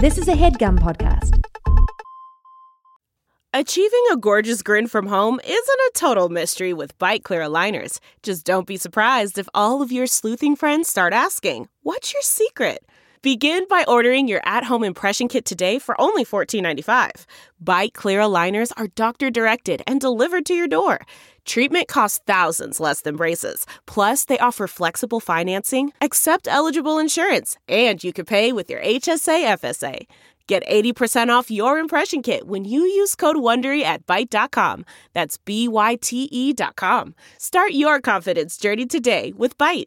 This is a HeadGum podcast. Achieving a gorgeous grin from home isn't a total mystery with Byte Clear aligners. Just don't be surprised if all of your sleuthing friends start asking, "What's your secret?" Begin by ordering your at-home impression kit today for only $14.95. Byte Clear aligners are doctor-directed and delivered to your door. Treatment costs thousands less than braces. Plus, they offer flexible financing, accept eligible insurance, and you can pay with your HSA FSA. Get 80% off your impression kit when you use code WONDERY at Byte.com. That's BYTE.com. Start your confidence journey today with Byte.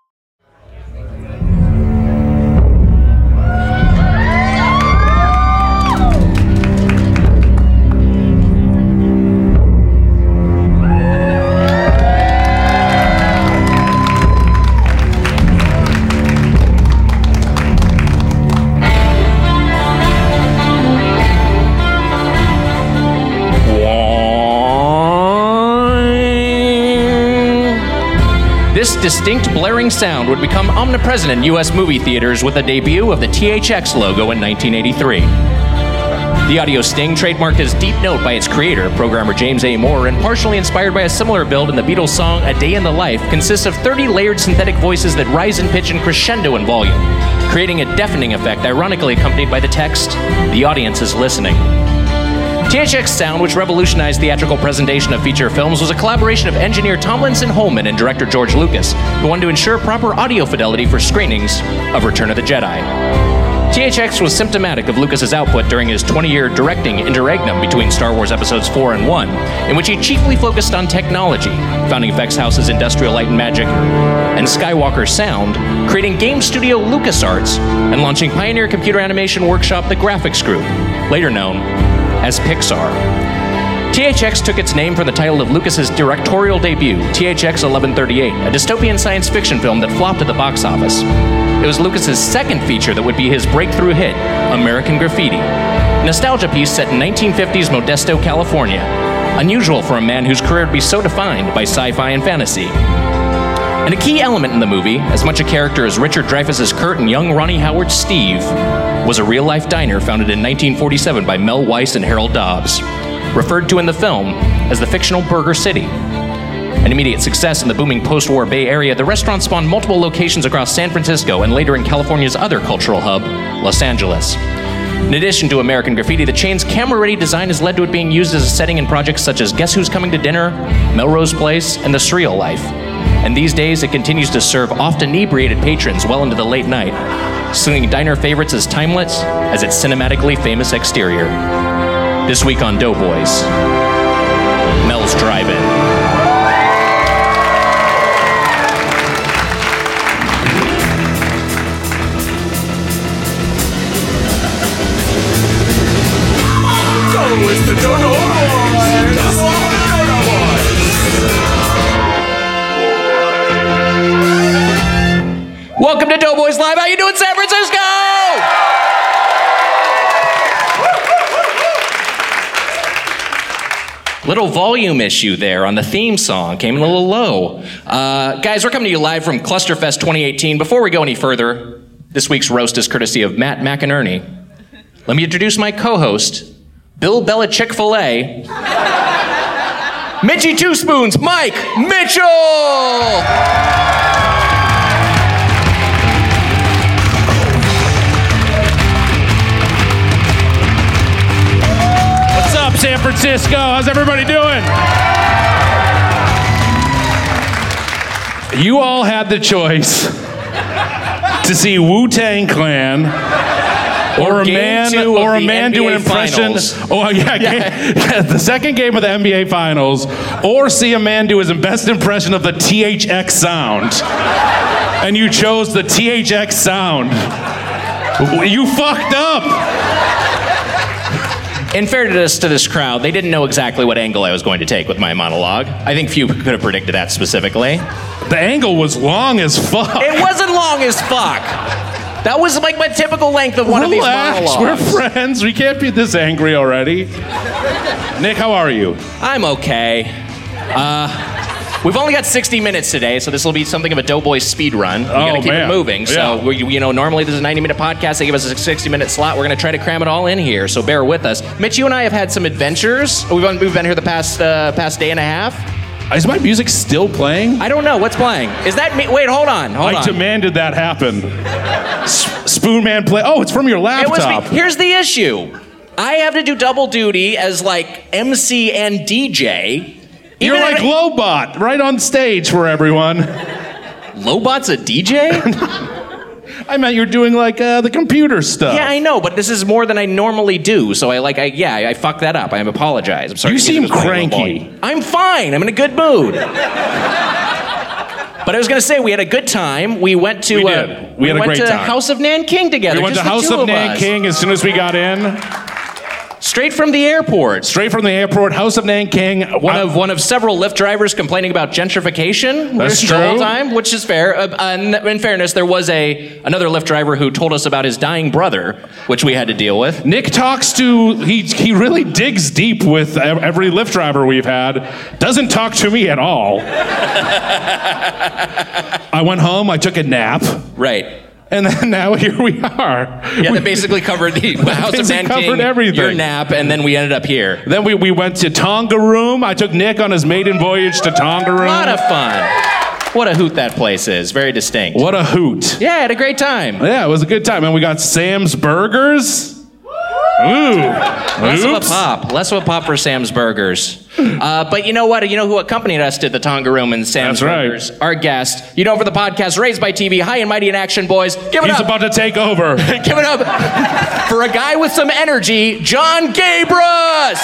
This distinct blaring sound would become omnipresent in U.S. movie theaters with the debut of the THX logo in 1983. The audio sting, trademarked as Deep Note by its creator, programmer James A. Moore, and partially inspired by a similar build in the Beatles' song A Day in the Life, consists of 30 layered synthetic voices that rise in pitch and crescendo in volume, creating a deafening effect ironically accompanied by the text, "The audience is listening." THX Sound, which revolutionized theatrical presentation of feature films, was a collaboration of engineer Tomlinson Holman and director George Lucas, who wanted to ensure proper audio fidelity for screenings of Return of the Jedi. THX was symptomatic of Lucas's output during his 20-year directing interregnum between Star Wars Episodes 4 and 1, in which he chiefly focused on technology, founding effects houses Industrial Light and Magic and Skywalker Sound, creating game studio LucasArts, and launching pioneer computer animation workshop The Graphics Group, later known as Pixar. THX took its name from the title of Lucas's directorial debut, THX 1138, a dystopian science fiction film that flopped at the box office. It was Lucas's second feature that would be his breakthrough hit, American Graffiti, a nostalgia piece set in 1950s Modesto, California, unusual for a man whose career would be so defined by sci-fi and fantasy. And a key element in the movie, as much a character as Richard Dreyfuss's Kurt and young Ronnie Howard's Steve, was a real-life diner founded in 1947 by Mel Weiss and Harold Dobbs, referred to in the film as the fictional Burger City. An immediate success in the booming post-war Bay Area, the restaurant spawned multiple locations across San Francisco and later in California's other cultural hub, Los Angeles. In addition to American Graffiti, the chain's camera-ready design has led to it being used as a setting in projects such as Guess Who's Coming to Dinner, Melrose Place, and The Surreal Life. And these days, it continues to serve oft-inebriated patrons well into the late night, slinging diner favorites as timeless as its cinematically famous exterior. This week on Doughboys, Mel's Drive-In. It's the Dodo Boys! Welcome to Doughboys Live. How you doing, San Francisco? Little volume issue there on the theme song. Came in a little low. Guys, we're coming to you live from Clusterfest 2018. Before we go any further, this week's roast is courtesy of Matt McInerney. Let me introduce my co-host, Bill Belichick Filet, Mitchy Two Spoons, Mike Mitchell! What's up, San Francisco? How's everybody doing? You all had the choice to see Wu-Tang Clan or a man do an impression. Oh yeah, the second game of the NBA Finals, or see a man do his best impression of the THX sound, and you chose the THX sound. You fucked up. In fairness to this crowd, they didn't know exactly what angle I was going to take with my monologue. I think few could have predicted that specifically. The angle was long as fuck. It wasn't long as fuck. That was like my typical length of one of these monologues. We're friends. We can't be this angry already. Nick, how are you? I'm okay. We've only got 60 minutes today, so this will be something of a Doughboy speed run. We gotta keep it moving. So, normally this is a 90-minute podcast. They give us a 60-minute slot. We're gonna try to cram it all in here, so bear with us. Mitch, you and I have had some adventures. We've been here the past day and a half. Is my music still playing? I don't know. What's playing? Is that me? Wait, hold on. I demanded that happen. Spoonman play. Oh, it's from your laptop. Here's the issue. I have to do double duty as like MC and DJ. You're like Lobot, right on stage for everyone. Lobot's a DJ? I meant you're doing like the computer stuff. Yeah, I know, but this is more than I normally do. So I fucked that up. I apologize. I'm sorry. You seem cranky. I'm fine. I'm in a good mood. But I was going to say, we had a good time. We went to... We had a great time. House of Nanking together. We went to House of Nanking as soon as we got in. Straight from the airport. House of Nanking. One of several Lyft drivers complaining about gentrification. That's true. The whole time, which is fair. In fairness, there was another Lyft driver who told us about his dying brother, which we had to deal with. Nick talks to... He really digs deep with every Lyft driver we've had. Doesn't talk to me at all. I went home, I took a nap. Right. And then now here we are. Yeah, that basically covered the House of Nanking, covered everything. Your nap, and then we ended up here. Then we went to Tongaroom. I took Nick on his maiden voyage to Tongaroom. A lot of fun. What a hoot that place is. Very distinct. What a hoot. Yeah, I had a great time. Yeah, it was a good time. And we got Sam's Burgers. Ooh. Less of a pop for Sam's Burgers. But you know what? You know who accompanied us to the Tongaroom and Sam's Burgers? Right. Our guest. For the podcast, Raised by TV, High and Mighty in Action, boys. Give it up. He's about to take over. Give it up for a guy with some energy, John Gabrus.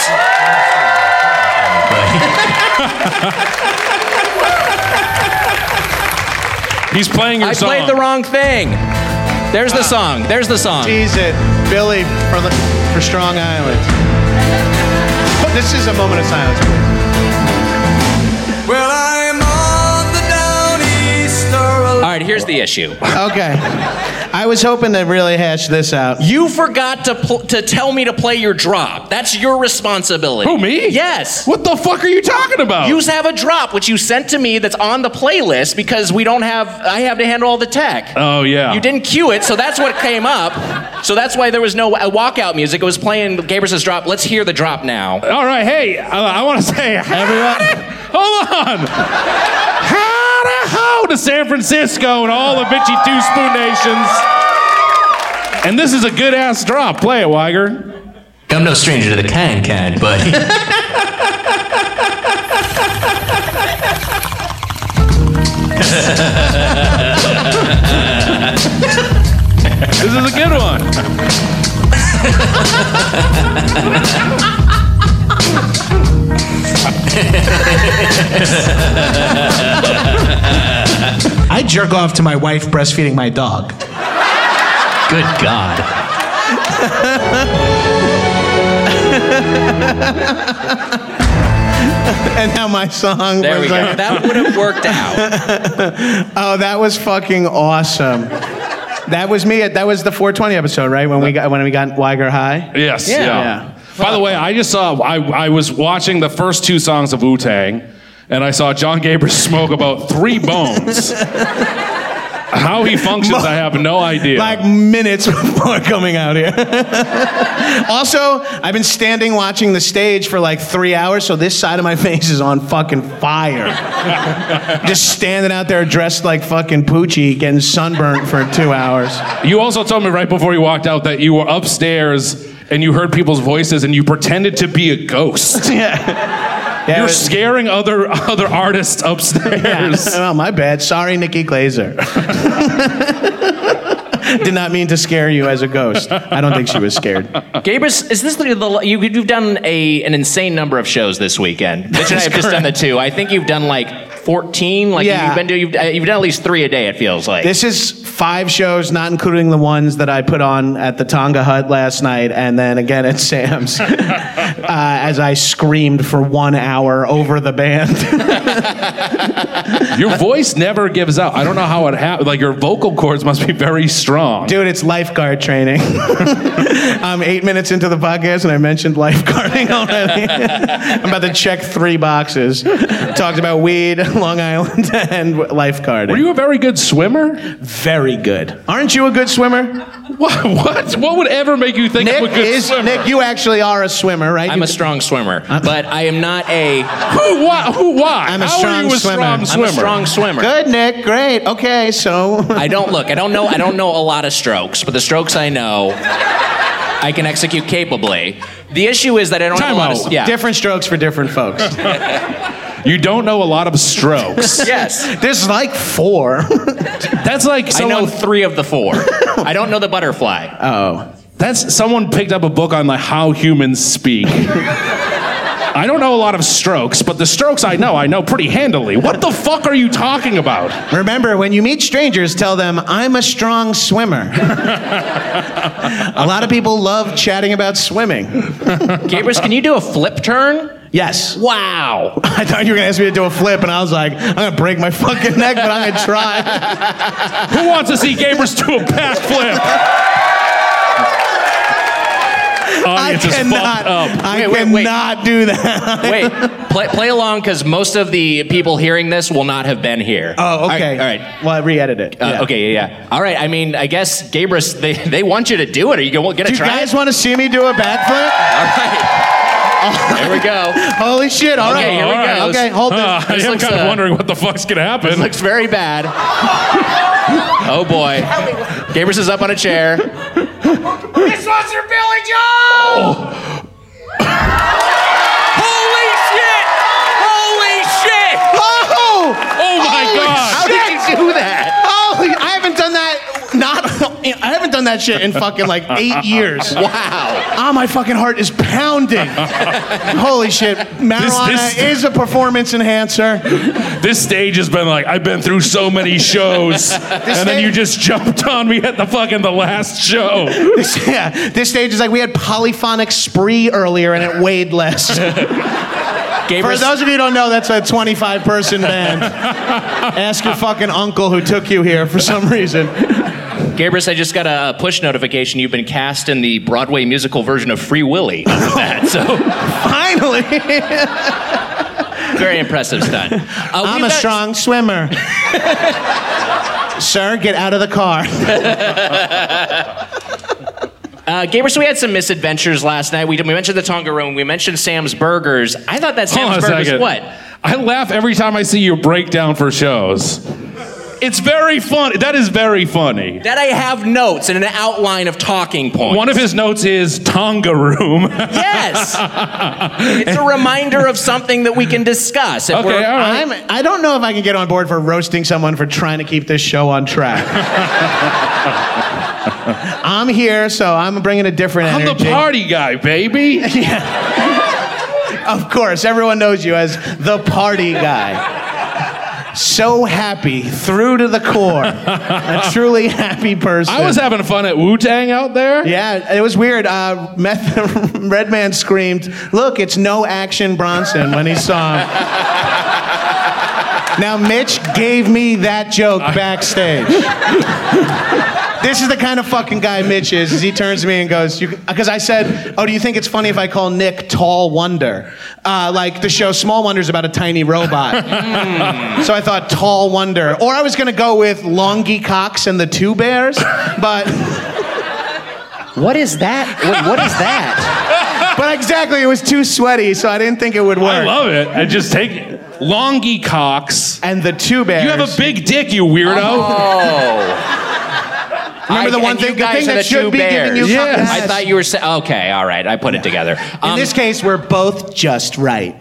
He's playing your song. I played the wrong thing. There's the song. Tease it. Billy for Strong Island. This is a moment of silence, please. Well, I'm on the downeaster. All right, here's the issue. Okay. I was hoping to really hash this out. You forgot to tell me to play your drop. That's your responsibility. Who, me? Yes. What the fuck are you talking about? You have a drop, which you sent to me that's on the playlist because I have to handle all the tech. Oh, yeah. You didn't cue it, so that's what came up. So that's why there was no walkout music. It was playing Gabrus' drop. Let's hear the drop now. All right, hey, I want to say, everyone, hold on. How to San Francisco and all the bitchy two-spoon nations. And this is a good-ass drop. Play it, Weiger. I'm no stranger to the kind, buddy. This is a good one. I jerk off to my wife breastfeeding my dog. Good God. And now my song. There we go. That would have worked out. Oh, that was fucking awesome. That was me. That was the 420 episode, right? When we got Weiger High. Yes. Yeah. By the way, I just saw. I was watching the first two songs of Wu-Tang, and I saw John Gabrus smoke about 3 bones. How he functions, I have no idea. Like minutes before coming out here. Also, I've been standing watching the stage for like 3 hours, so this side of my face is on fucking fire. Just standing out there dressed like fucking Poochie, getting sunburnt for 2 hours. You also told me right before you walked out that you were upstairs and you heard people's voices and you pretended to be a ghost. Yeah, you're scaring other artists upstairs. Yeah. Oh, my bad. Sorry, Nikki Glazer. Did not mean to scare you as a ghost. I don't think she was scared. Gabrus, is this you've done an insane number of shows this weekend? Mitch and I have just done the 2. I think you've done like 14. Like yeah. You've done at least 3 a day. It feels like this is 5 shows, not including the ones that I put on at the Tonga Hut last night, and then again at Sam's, as I screamed for 1 hour over the band. Your voice never gives out. I don't know how it happened. Like, your vocal cords must be very strong. Dude, it's lifeguard training. I'm 8 minutes into the podcast, and I mentioned lifeguarding already. I'm about to check 3 boxes. Talked about weed, Long Island, and lifeguarding. Were you a very good swimmer? Very good. Aren't you a good swimmer? What? What would ever make you think I'm a good swimmer? Nick, you actually are a swimmer, right? I'm a strong swimmer, but I am not a... Why? I'm a How strong are you a swimmer. strong swimmer? I'm a strong swimmer. Good, Nick. Great. Okay, so... I don't know a lot of strokes, but the strokes I know, I can execute capably. The issue is that I don't know a lot of... Yeah. Different strokes for different folks. You don't know a lot of strokes. Yes. There's like 4. That's like someone... I know 3 of the 4. I don't know the butterfly. Oh. That's someone picked up a book on like how humans speak. I don't know a lot of strokes, but the strokes I know pretty handily. What the fuck are you talking about? Remember, when you meet strangers, tell them, I'm a strong swimmer. A lot of people love chatting about swimming. Gabrus, can you do a flip turn? Yes. Wow. I thought you were going to ask me to do a flip, and I was like, I'm going to break my fucking neck, but I'm going to try. Who wants to see Gabrus do a backflip? Audience is fucked up. I cannot do that. Wait, play along, because most of the people hearing this will not have been here. Oh, okay. All right. Well, I re-edit it. Yeah. Okay, yeah. All right, I mean, I guess, Gabrus, they want you to do it. Are you going to try it? Do you guys want to see me do a backflip? All right. There we go. Holy shit, all right. Okay, here we go. Okay, hold this. I am kind of wondering what the fuck's going to happen. This looks very bad. Oh, boy. Gabrus is up on a chair. This one's for Billy Joe! Holy shit! Holy shit! Oh my God! How did you do that? Holy, I haven't done that. I haven't done that shit in fucking like 8 years. Wow. Oh, my fucking heart is pounding. Holy shit. Marijuana is a performance enhancer. This stage has been like, I've been through so many shows. And then you just jumped on me at the last show. This stage is like we had Polyphonic Spree earlier and it weighed less. For those of you who don't know, that's a 25-person band. Ask your fucking uncle who took you here for some reason. Gabrus, I just got a push notification. You've been cast in the Broadway musical version of Free Willy. That, so finally. Very impressive stunt. I'm a strong swimmer. Sir, get out of the car. Gabrus, we had some misadventures last night. We mentioned the Tonga Room. We mentioned Sam's Burgers. I thought that Sam's Burgers, what? I laugh every time I see your breakdown for shows. It's very funny. That is very funny. That I have notes and an outline of talking points. One of his notes is Tonga Room. Yes. It's a reminder of something that we can discuss. Okay, all right. I don't know if I can get on board for roasting someone for trying to keep this show on track. I'm here, so I'm bringing a different energy. I'm the party guy, baby. Yeah. Of course, everyone knows you as the party guy. So happy, through to the core. A truly happy person. I was having fun at Wu-Tang out there. Yeah, it was weird. Redman screamed, "Look, it's No Action Bronson," when he saw him. Now, Mitch gave me that joke backstage. This is the kind of fucking guy Mitch is he turns to me and goes, because I said, oh, do you think it's funny if I call Nick Tall Wonder? Like the show Small Wonder is about a tiny robot. So I thought Tall Wonder. Or I was going to go with Longy Cox and the Two Bears, but... What is that? Wait, what is that? But exactly, it was too sweaty, so I didn't think it would work. I love it. I just take Longy Cox. And the Two Bears. You have a big dick, you weirdo. Oh. Remember the thing that should be giving you yes. I thought you were saying, okay, all right, I put it together. In this case, we're both just right.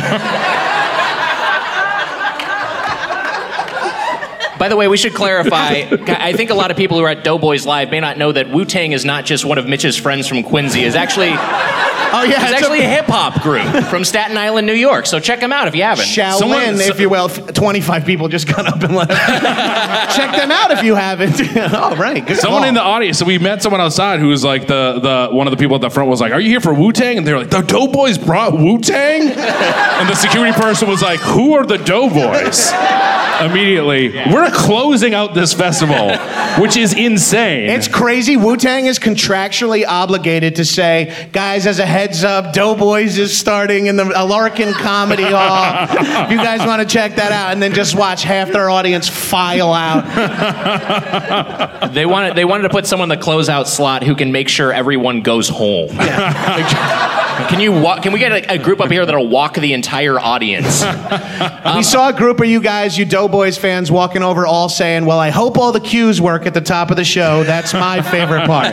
By the way, we should clarify, I think a lot of people who are at Doughboys Live may not know that Wu-Tang is not just one of Mitch's friends from Quincy. Is actually Oh, yeah. It's actually a hip-hop group from Staten Island, New York. So check them out if you haven't. Shaolin, if you will. 25 people just got up and left. Check them out if you haven't. Oh, right. Good Someone call. in the audience, so we met someone outside who was like the one of the people at the front was like, "Are you here for Wu-Tang?" And they were like, "The Doughboys brought Wu-Tang?" And the security person was like, "Who are the Doughboys?" Immediately, we're closing out this festival, which is insane. It's crazy. Wu-Tang is contractually obligated to say, guys, as a heads up, Doughboys is starting in the Larkin Comedy Hall. If you guys want to check that out, and then just watch half their audience file out. They wanted to put someone in the closeout slot who can make sure everyone goes home. Yeah. Can we get a group up here that'll walk the entire audience? We saw a group of you guys, you Doughboys fans, walking over all saying, well, I hope all the cues work at the top of the show. That's my favorite part.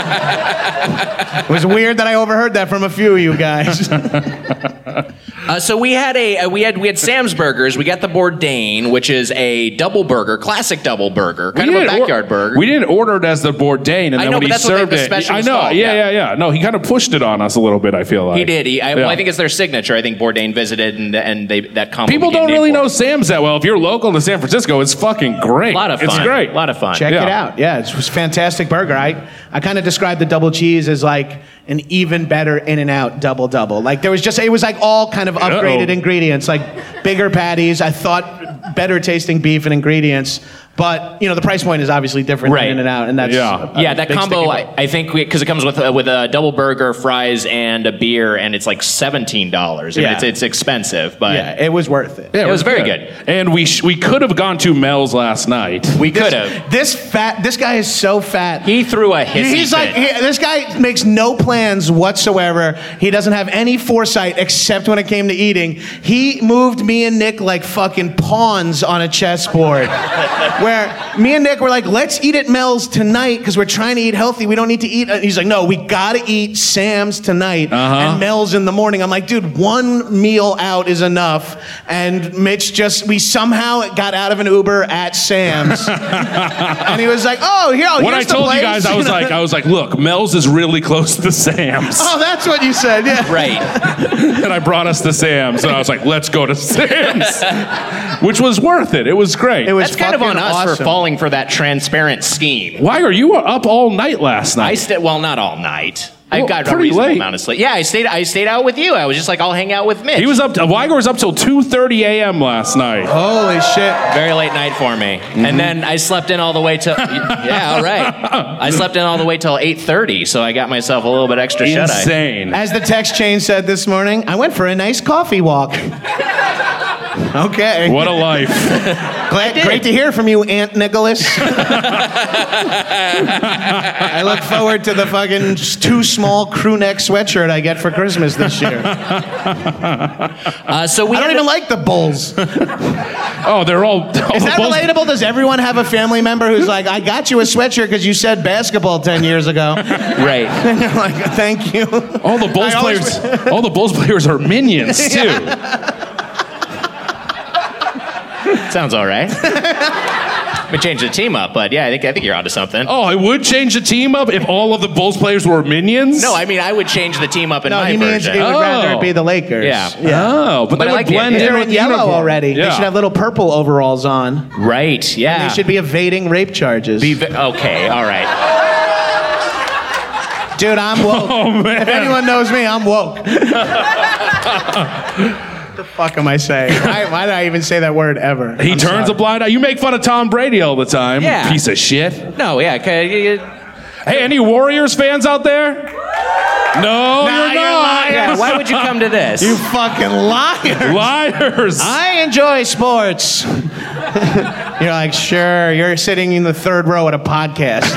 It was weird that I overheard that from a few of you guys. So we had Sam's Burgers. We got the Bourdain, which is a double burger, classic double burger, kind of a backyard burger. We didn't order it as the Bourdain, and then when he served it, I know, yeah. No, he kind of pushed it on us a little bit. I feel like he did. I think it's their signature. I think Bourdain visited, and that combo. People don't really know Sam's that well. If you're local to San Francisco, it's fucking great. A lot of fun. It's great. A lot of fun. Check it out. Yeah, it was a fantastic burger. I kind of described the double cheese as like an even better In-N-Out double. Like it was like all kind of upgraded ingredients, like bigger patties. I thought better tasting beef and ingredients. But, the price point is obviously different than In-N-Out, and that's that combo, I think, because it comes with a double burger, fries, and a beer, and it's like $17. I mean, it's expensive, but... Yeah, it was worth it. Yeah, it was very good. And we could have gone to Mel's last night. We could have. This guy is so fat. He threw a hissy fit. This guy makes no plans whatsoever. He doesn't have any foresight except when it came to eating. He moved me and Nick like fucking pawns on a chessboard. Where me and Nick were like, let's eat at Mel's tonight because we're trying to eat healthy. We don't need to eat. He's like, no, we got to eat Sam's tonight and Mel's in the morning. I'm like, dude, one meal out is enough. And Mitch we somehow got out of an Uber at Sam's. And he was like, oh, when I told you guys, I was like, look, Mel's is really close to Sam's. Oh, that's what you said, yeah. Right. And I brought us to Sam's, and I was like, let's go to Sam's. Which was worth it. It was great. That's kind of on us for falling for that transparent scheme. Why are you up all night last night? Well, not all night. I got a reasonable amount of sleep. Yeah, I stayed out with you. I was just like, I'll hang out with Mitch. Weiger was up till 2:30 a.m. last night. Holy shit. Very late night for me. Mm-hmm. And then I slept in all the way till... Yeah, all right. I slept in all the way till 8:30, so I got myself a little bit extra shut-eye. Insane. As the text chain said this morning, I went for a nice coffee walk. Okay. What a life. Great to hear from you, Aunt Nicholas. I look forward to the fucking too small crew neck sweatshirt I get for Christmas this year. I don't even like the Bulls. Oh, they're all... Is that relatable? Does everyone have a family member who's like, I got you a sweatshirt because you said basketball 10 years ago? Right. And you're like, thank you. All the Bulls players are minions, too. Yeah. Sounds all right. We changed the team up, but yeah, I think you're onto something. Oh, I would change the team up if all of the Bulls players were minions? No, I mean, I would change the team up in my version. No, he means it would rather be the Lakers. Yeah. Oh, but they would blend in they're with in yellow uniform. already. Yeah. They should have little purple overalls on. Right, yeah. And they should be evading rape charges. Okay, all right. Dude, I'm woke. Oh, man. If anyone knows me, I'm woke. What the fuck am I saying? Why did I even say that word ever? He turns a blind eye. You make fun of Tom Brady all the time. Yeah. Piece of shit. No, yeah. Hey, any Warriors fans out there? No, you're not. Yeah, why would you come to this? You fucking liars. Liars. I enjoy sports. You're like, sure, you're sitting in the third row at a podcast.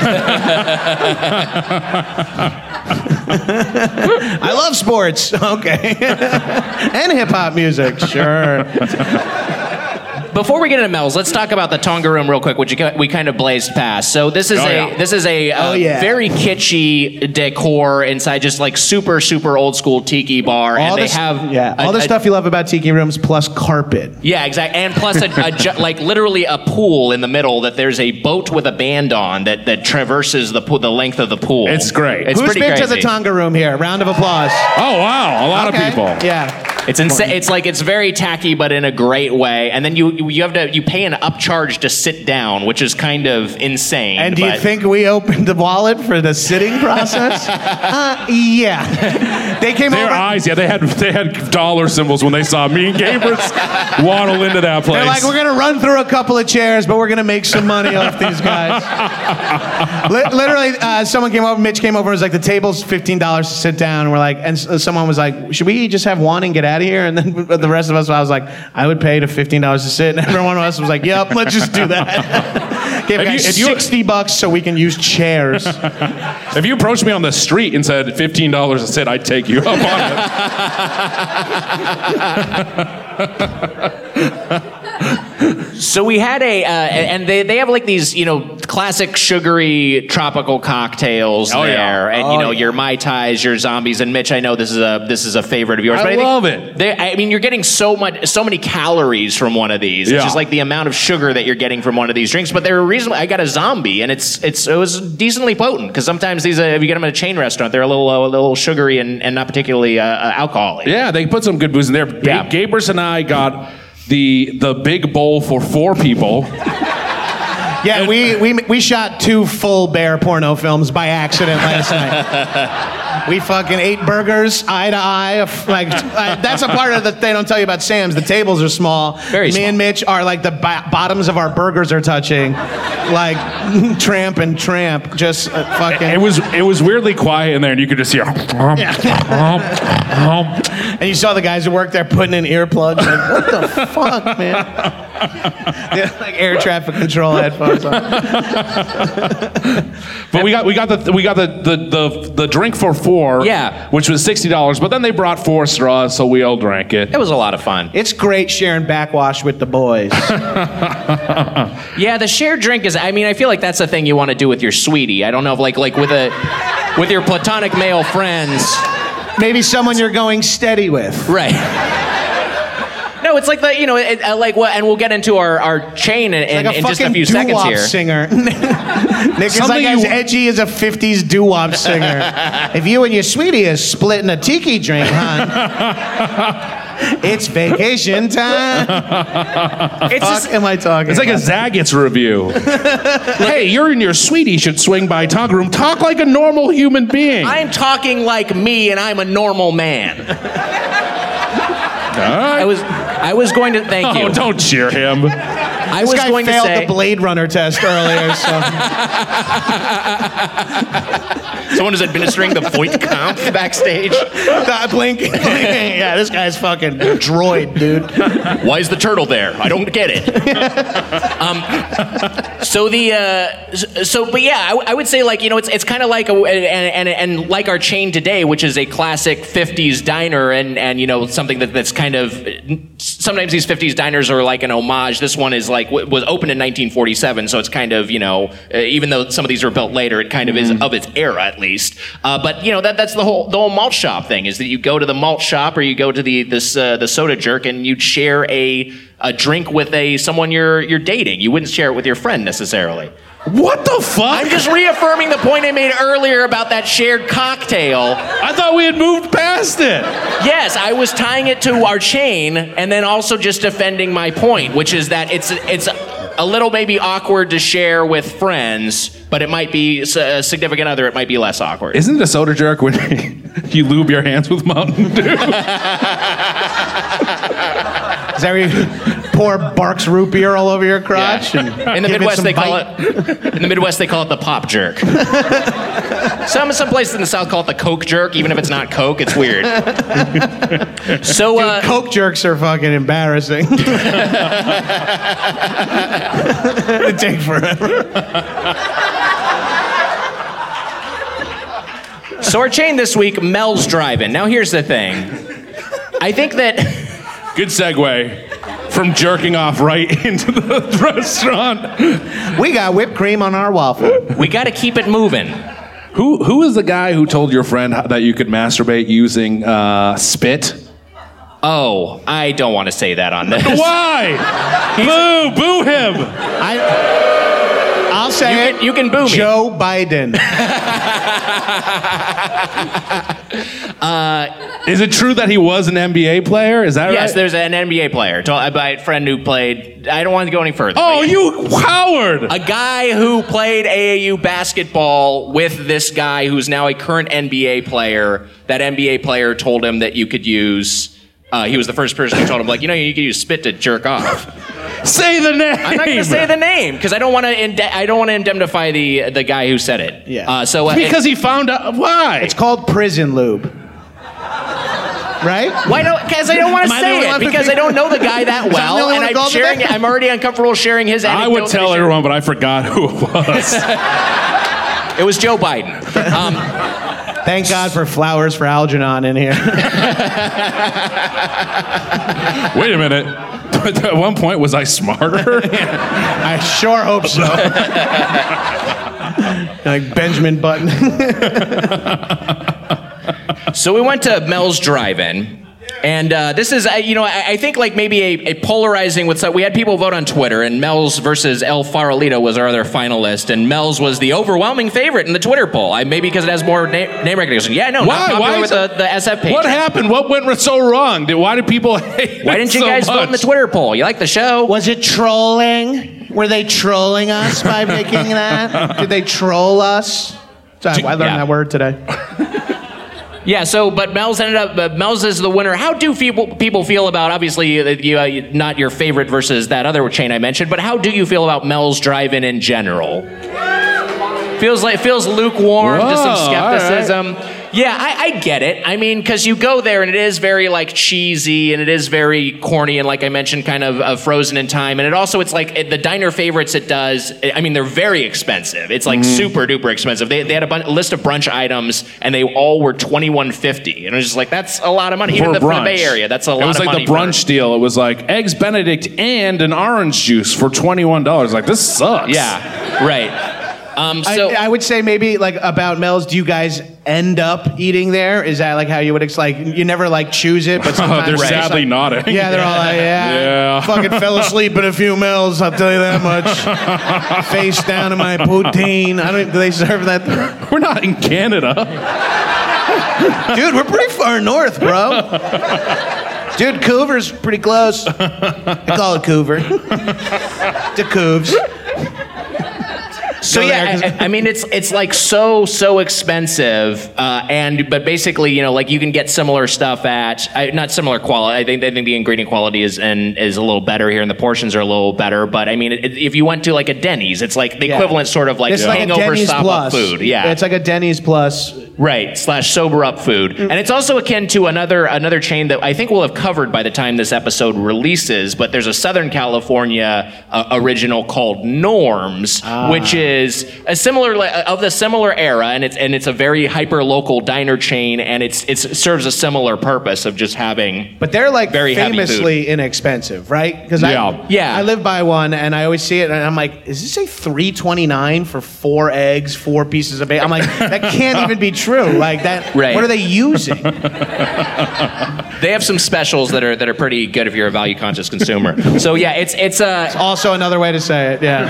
I love sports. Okay. And hip-hop music, sure. before we get into Mel's, let's talk about the Tonga Room real quick, which we kind of blazed past. So this is a very kitschy decor inside, just like super old school tiki bar, all the stuff you love about tiki rooms plus carpet. Yeah, exactly, and plus like literally a pool in the middle that there's a boat with a band on that traverses the length of the pool. It's great. It's Who's pretty been crazy. to the Tonga Room here? Round of applause. Oh wow, a lot of people. Yeah. It's insane. It's like it's very tacky, but in a great way. And then you pay an upcharge to sit down, which is kind of insane. And do you think we opened the wallet for the sitting process? Yeah. They came over. Their eyes, they had dollar symbols when they saw me and Gabrus waddle into that place. They're like, we're gonna run through a couple of chairs, but we're gonna make some money off these guys. Literally, someone came over. Mitch came over and was like, the table's $15 to sit down. And we're like, and someone was like, should we just have one and get out of here? And then the rest of us, I was like, I would pay the $15 to sit. And every one of us was like, yep, let's just do that. Gave guys $60 so we can use chairs. If you approached me on the street and said $15 to sit, I'd take you up on it. So we had and they have like these, classic sugary tropical cocktails there, and your Mai Tais, your zombies, and Mitch, I know this is a favorite of yours. I love it. I mean, you're getting so many calories from one of these. It's just like the amount of sugar that you're getting from one of these drinks. But they're reasonable. I got a zombie, and it was decently potent because sometimes these, if you get them at a chain restaurant, they're a little sugary and not particularly alcoholic. Yeah, they put some good booze in there. Yeah. Gabrus and I got the big bowl for 4 people. Yeah, we shot 2 full bear porno films by accident last night. We fucking ate burgers eye to eye. That's a part of that they don't tell you about Sam's. The tables are small. Very small. Me and Mitch are like the bottoms of our burgers are touching, like tramp and tramp. Just fucking. It was weirdly quiet in there, and you could just hear. And you saw the guys who worked there putting in earplugs. Like, what the fuck, man? Yeah, like air traffic control headphones on. But we got the drink for 4, which was $60. But then they brought 4 straws, so we all drank it. It was a lot of fun. It's great sharing backwash with the boys. Yeah, the shared drink is. I mean, I feel like that's the thing you want to do with your sweetie. I don't know if like with your platonic male friends. Maybe someone you're going steady with. Right. No, it's like and we'll get into our chain in just a few seconds here. Singer. Nick is like as edgy as a 50s doo-wop singer. If you and your sweetie is splitting a tiki drink, huh? It's vacation time. Am I talking? It's like a Zagat's review. Hey, you and your sweetie should swing by Tonga Room. Talk like a normal human being. I'm talking like me, and I'm a normal man. I was going to thank you. Oh, don't cheer him. This guy failed the Blade Runner test earlier, so. Someone is administering the Voight Kampf backstage. Blink. Yeah, this guy's fucking droid, dude. Why is the turtle there? I don't get it. But yeah, I would say it's kind of like and like our chain today, which is a classic 50s diner, and something that's kind of sometimes these 50s diners are like an homage. This one is was opened in 1947, so it's kind of even though some of these were built later, it kind of is of its era at least. But that's the whole malt shop thing, is that you go to the malt shop or you go to the soda jerk and you'd share a drink with someone you're dating. You wouldn't share it with your friend necessarily. What the fuck? I'm just reaffirming the point I made earlier about that shared cocktail. I thought we had moved past it. Yes, I was tying it to our chain and then also just defending my point, which is that it's a little maybe awkward to share with friends, but it might be a significant other, it might be less awkward. Isn't it a soda jerk when you lube your hands with Mountain Dew? Is that where you pour Barks root beer all over your crotch? Yeah. In the Midwest, they call it the pop jerk. Some places in the South call it the Coke jerk, even if it's not Coke. It's weird. So, dude, Coke jerks are fucking embarrassing. It takes forever. So our chain this week, Mel's Drive-In. Now here's the thing. I think that... Good segue. from jerking off right into the restaurant. We got whipped cream on our waffle. We got to keep it moving. Who is the guy who told your friend that you could masturbate using spit? Oh, I don't want to say that on this. Why? Boo him. I'll say it. You can boo me. Joe Biden. Is it true that he was an NBA player? Is that right? Yes, there's an NBA player. By a friend who played. I don't want to go any further. Oh, you coward! A guy who played AAU basketball with this guy who's now a current NBA player. That NBA player told him that you could use. He was the first person who told him, you could use spit to jerk off. Say the name. I'm not going to say the name because I don't want to. I don't want to indemnify the guy who said it. Yeah. Because he found out why. It's called prison lube. Right? Why don't? Because I don't want to say it because I don't know the guy that well, and I'm sharing it. I'm already uncomfortable sharing his anecdote. I would tell everyone, but I forgot who it was. It was Joe Biden. Thank God for flowers for Algernon in here. Wait a minute. At one point, was I smarter? I sure hope so. Like Benjamin Button. So we went to Mel's Drive-In. And this is, I think maybe a polarizing with. We had people vote on Twitter, and Mel's versus El Farolito was our other finalist, and Mel's was the overwhelming favorite in the Twitter poll. Maybe because it has more name recognition. Yeah, no, why? Not popular Why with the SF page. What happened? What went so wrong? Why did people hate? Why didn't you guys vote in the Twitter poll? You like the show? Was it trolling? Were they trolling us by making that? Did they troll us? Sorry, I learned that word today. Yeah, but Mel's Mel's is the winner. How do people feel about, obviously, not your favorite versus that other chain I mentioned, but how do you feel about Mel's Drive-In in general? Feels lukewarm, just some skepticism. Right. Yeah, I get it. I mean, because you go there and it is very cheesy and it is very corny and like I mentioned, kind of frozen in time. And it's the diner favorites it does. I mean, they're very expensive. It's super duper expensive. They had a list of brunch items and they all were $21.50. And it was just that's a lot of money. Even for the Bay Area, that's a lot of money. It was the brunch deal. It was eggs Benedict and an orange juice for $21. This sucks. Yeah, right. I would say maybe about Mel's, do you guys end up eating there? Is that how you would you never choose it, but sometimes they're sadly nodding. Yeah, they're all yeah. Fucking fell asleep in a few Mel's, I'll tell you that much. Face down in my poutine. Do they serve that? We're not in Canada. Dude, we're pretty far north, bro. Dude, Coover's pretty close. I call it Coover. To Cooves. So yeah, I mean it's so expensive, but basically you can get similar stuff at not similar quality. I think the ingredient quality is a little better here, and the portions are a little better. But I mean, if you went to a Denny's, it's the equivalent sort of it's hangover stop up food. Yeah, it's like a Denny's plus. Right, / sober up food. And it's also akin to another chain that I think we'll have covered by the time this episode releases, but there's a Southern California original called Norms, which is a similar era, and it's a very hyper local diner chain, and it serves a similar purpose of just having. But they're very famously inexpensive, right? Because I live by one, and I always see it, and I'm like, is this $3.29 for 4 eggs, 4 pieces of bacon? I'm like, that can't even be true. That. Right. What are they using? They have some specials that are pretty good if you're a value conscious consumer. So yeah, it's also another way to say it. Yeah.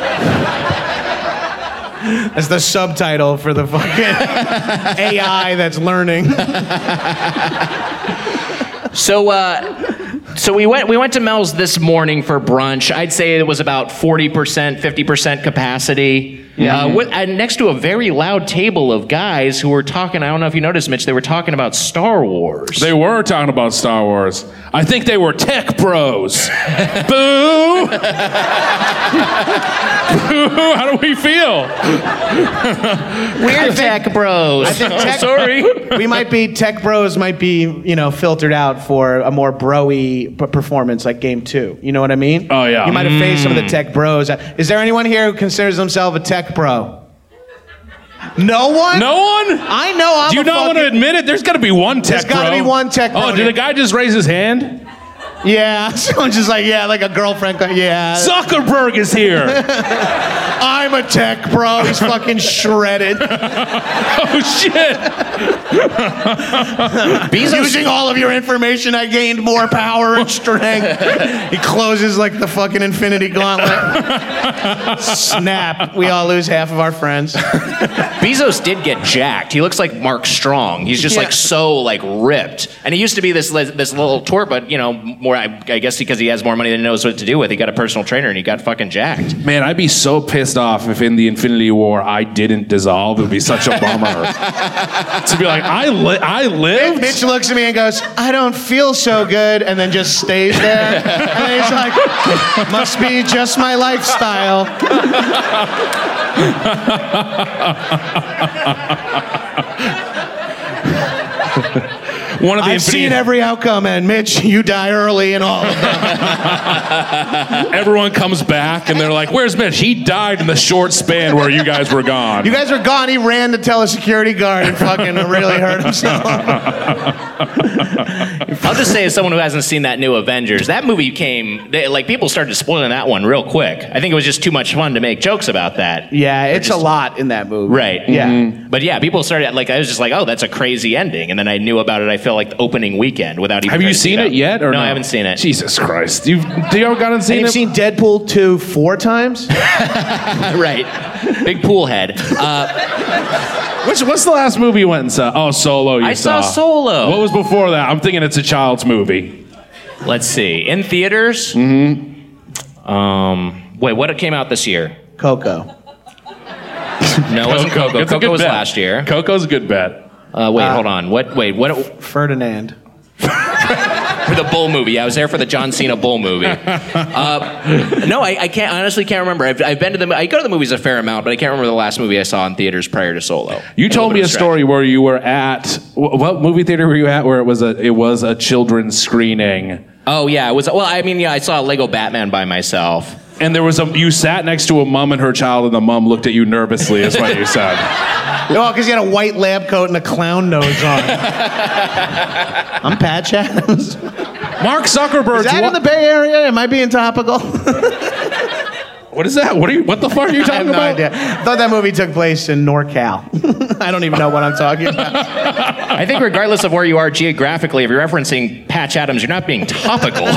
That's the subtitle for the fucking AI that's learning. So we went to Mel's this morning for brunch. I'd say it was about 40%, 50% capacity. Yeah. Next to a very loud table of guys who were talking. I don't know if you noticed, Mitch. They were talking about Star Wars. They were talking about Star Wars. I think they were tech bros. Boo! Boo! How do we feel? We're tech bros. I think sorry. Tech bros might be filtered out for a more bro-y performance like Game 2. You know what I mean? Oh yeah. You might have faced some of the tech bros. Is there anyone here who considers themselves a tech bro? No one? No one? I know. Do you not want to admit it? There's got to be one tech bro. There's got to be one tech bro. Oh, did the guy just raise his hand? Yeah, someone's just like, yeah, like a girlfriend. Yeah. Zuckerberg is here. I'm a tech bro. He's fucking shredded. Oh, shit. Using all of your information, I gained more power and strength. He closes like the fucking Infinity Gauntlet. Snap. We all lose half of our friends. Bezos did get jacked. He looks like Mark Strong. He's just like so like ripped. And he used to be this little twerp, but you know, more I guess because he has more money than he knows what to do with. He got a personal trainer and he got fucking jacked. Man, I'd be so pissed off if in the Infinity War I didn't dissolve. It would be such a bummer. To be like, I lived? Mitch looks at me and goes, I don't feel so good, and then just stays there. And then he's like, must be just my lifestyle. I've seen every outcome, and Mitch, you die early in all of them. Everyone comes back, and they're like, where's Mitch? He died in the short span where you guys were gone. You guys were gone. He ran to tell a security guard and fucking really hurt himself. I'll just say, as someone who hasn't seen that new Avengers, that movie people started spoiling that one real quick. I think it was just too much fun to make jokes about that. Yeah, it's a lot in that movie. Right. Yeah. Mm-hmm. But yeah, people started, like, I was just like, oh, that's a crazy ending. And then I knew about it, I feel like the opening weekend without even. Have you seen it yet? Or no, I haven't seen it. Jesus Christ. Do you ever got and seen it? You've seen Deadpool 2 4 times? Right. Big pool head. What's the last movie you went and saw? Oh, Solo. I saw Solo. What was before that? I'm thinking it's a child's movie. Let's see. In theaters? Mm-hmm. Wait, what came out this year? Coco. No, it wasn't Coco. Coco was last year. Coco's a good bet. Hold on. What? Ferdinand. For the Bull movie. Yeah, I was there for the John Cena Bull movie. No, I can't. Honestly, can't remember. I've been to I go to the movies a fair amount, but I can't remember the last movie I saw in theaters prior to Solo. You told me a story where you were at what movie theater were you at? Where it was a children's screening. Oh yeah, it was. Well, I mean, yeah, I saw Lego Batman by myself. And you sat next to a mom and her child, and the mom looked at you nervously, is what you said. Oh, because he had a white lab coat and a clown nose on. I'm Patch Adams. Mark Zuckerberg. Is that in the Bay Area? Am I being topical? What is that? What the fuck are you talking about? I have no idea. I thought that movie took place in NorCal. I don't even know what I'm talking about. I think regardless of where you are geographically, if you're referencing Patch Adams, you're not being topical.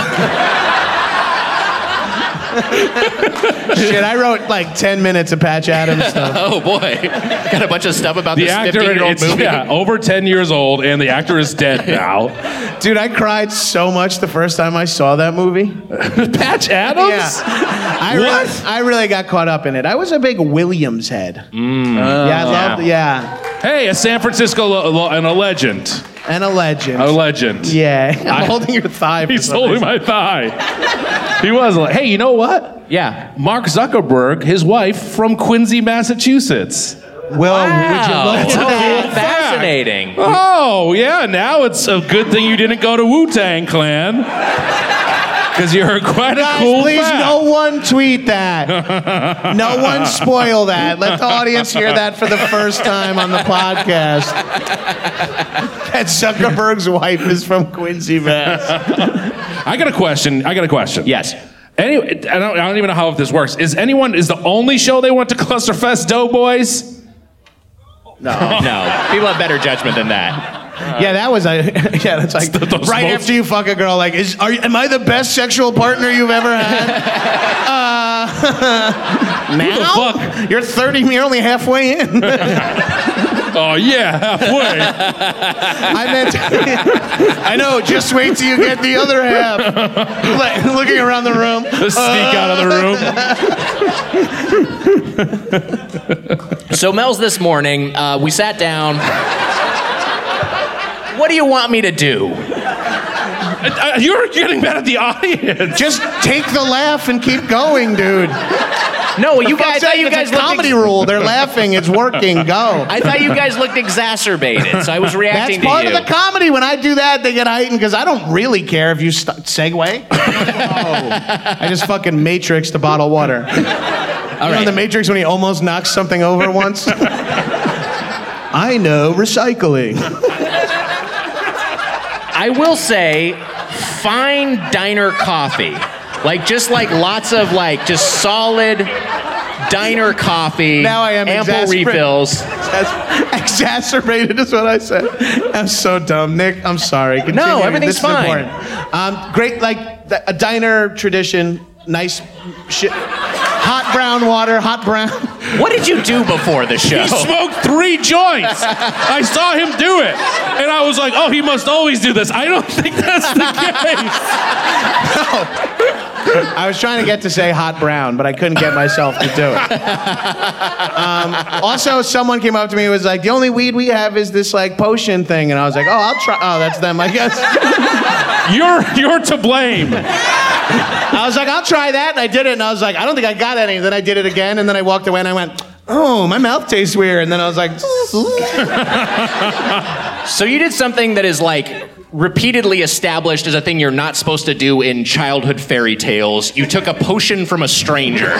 Shit, I wrote like 10 minutes of Patch Adams stuff. Oh boy. Got a bunch of stuff about this 15-year-old movie. Yeah, over 10 years old, and the actor is dead now. Dude, I cried so much the first time I saw that movie. Patch Adams? Yeah. I really got caught up in it. I was a big Williams head. I loved Hey, a San Francisco and a legend. And a legend. A legend. Yeah. I'm holding your thigh. He's holding my thigh. He was like, hey, you know what? Yeah. Mark Zuckerberg, his wife, from Quincy, Massachusetts. Well, would you look at that? Fascinating. Oh, yeah. Now it's a good thing you didn't go to Wu-Tang Clan. Because you're quite a cool please, fact. no one tweet that. No one spoil that. Let the audience hear that for the first time on the podcast. That Zuckerberg's wife is from Quincy, Mass. I got a question. Yes. Anyway, I don't even know how this works. Is the only show they went to Clusterfest Doughboys? No. People have better judgment than that. Yeah, that was that's like right after you fuck a girl. Like, am I the best sexual partner you've ever had? Now? Fuck? You're 30. You're only halfway in. Oh yeah, halfway. I know. Just wait till you get the other half. Looking around the room. Sneak out of the room. So Mel's this morning. We sat down. What do you want me to do? You're getting mad at the audience. Just take the laugh and keep going, dude. No, you guys. It's a comedy rule. They're laughing. It's working. Go. I thought you guys looked exacerbated, so I was reacting to you. That's part of the comedy. When I do that, they get heightened because I don't really care if you segue. I just fucking Matrixed a bottle of water. You know in the Matrix when he almost knocks something over once? I know recycling. I will say, fine diner coffee. Just lots of just solid diner coffee. Now I am ample refills. Exacerbated is what I said. I'm so dumb, Nick. I'm sorry. Continue. No, everything's this fine. Is important. Great, a diner tradition. Nice shit. Hot brown water. Hot brown. What did you do before the show? He smoked 3 joints. I saw him do it. And I was like, oh, he must always do this. I don't think that's the case. No. I was trying to get to say hot brown, but I couldn't get myself to do it. Also, someone came up to me and was like, the only weed we have is this potion thing. And I was like, oh, I'll try. Oh, that's them, I guess. You're to blame. I was like, I'll try that. And I did it. And I was like, I don't think I got any. And then I did it again. And then I walked away and I went, oh, my mouth tastes weird. And then I was like, So you did something that is repeatedly established as a thing you're not supposed to do in childhood fairy tales. You took a potion from a stranger.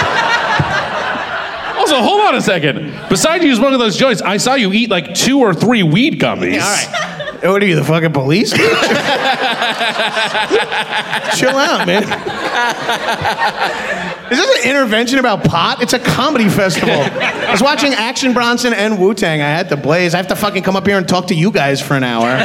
Also, hold on a second. Besides you smoking those joints, I saw you eat 2 or 3 weed gummies. Yeah, all right. What are you, the fucking police? Chill out, man. Is this an intervention about pot? It's a comedy festival. I was watching Action Bronson and Wu-Tang. I had to blaze. I have to fucking come up here and talk to you guys for an hour.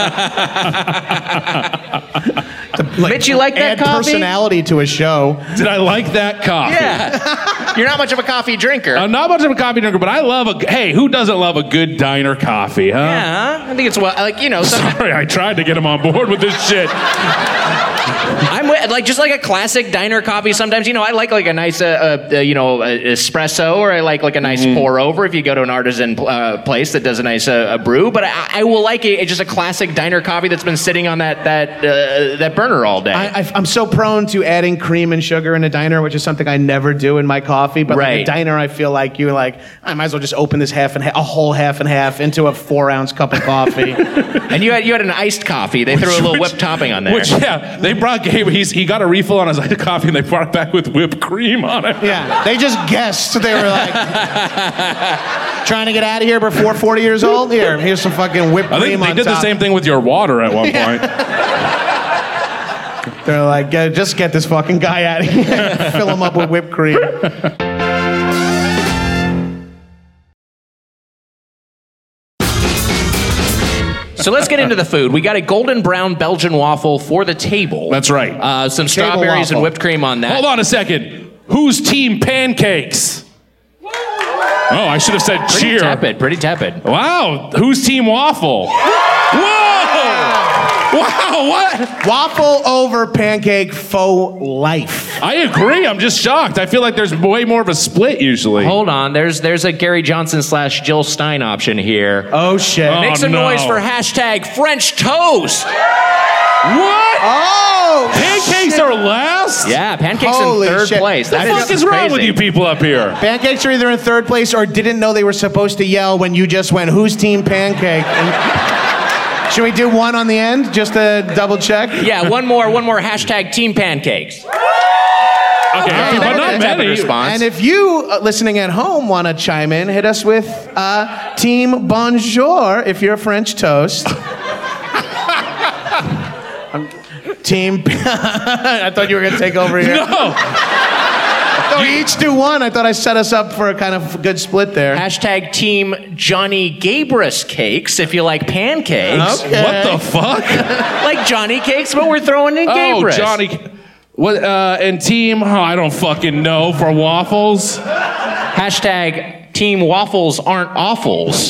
Mitch, you like that add coffee? Personality to a show. Did I like that coffee? Yeah. You're not much of a coffee drinker. I'm not much of a coffee drinker, but I love hey, who doesn't love a good diner coffee, huh? Yeah, I think it's Sorry, I tried to get him on board with this shit. I'm just a classic diner coffee. Sometimes, I like a nice, espresso, or I like a nice pour over if you go to an artisan place that does a nice brew. But I will like just a classic diner coffee that's been sitting on that burner all day. I'm so prone to adding cream and sugar in a diner, which is something I never do in my coffee. But right. a diner, I feel like you're I might as well just open this a whole half and half into a 4-ounce cup of coffee. And you had an iced coffee. They threw a little whipped topping on there. Which, they brought Gabe. He got a refill on his iced coffee, and they brought it back with whipped cream on it. Yeah, they just guessed. They were trying to get out of here before 40 years old. Here's some fucking whipped cream on top. I think they did the same thing with your water at one point. They're like, just get this fucking guy out of here. Fill him up with whipped cream. So let's get into the food. We got a golden brown Belgian waffle for the table. That's right. Some strawberries and whipped cream on that. Hold on a second. Who's team pancakes? Oh, I should have said cheer. Pretty tepid. Wow. Who's team waffle? Whoa! Wow, what? Waffle over pancake faux life. I agree. I'm just shocked. I feel like there's way more of a split usually. Hold on. There's a Gary Johnson / Jill Stein option here. Oh, shit. Make some noise for #French toast. What? Oh! Pancakes are last? Yeah, pancakes Holy in third shit. place. What the fuck is wrong with you people up here? Pancakes are either in third place or didn't know they were supposed to yell when you just went, who's team pancake? Should we do one on the end just to double check? Yeah, one more #Team Pancakes. Okay, but not many. Response. And if you listening at home want to chime in, hit us with Team Bonjour if you're French toast. Team. I thought you were going to take over here. No. We each do one. I thought I set us up for a kind of good split there. #Team Johnny Gabrus Cakes if you like pancakes. Okay. What the fuck? Like Johnny Cakes, but we're throwing in Gabrus. Oh, Johnny. What? And team? Oh, I don't fucking know. For waffles. #Team Waffles Aren't Awfuls.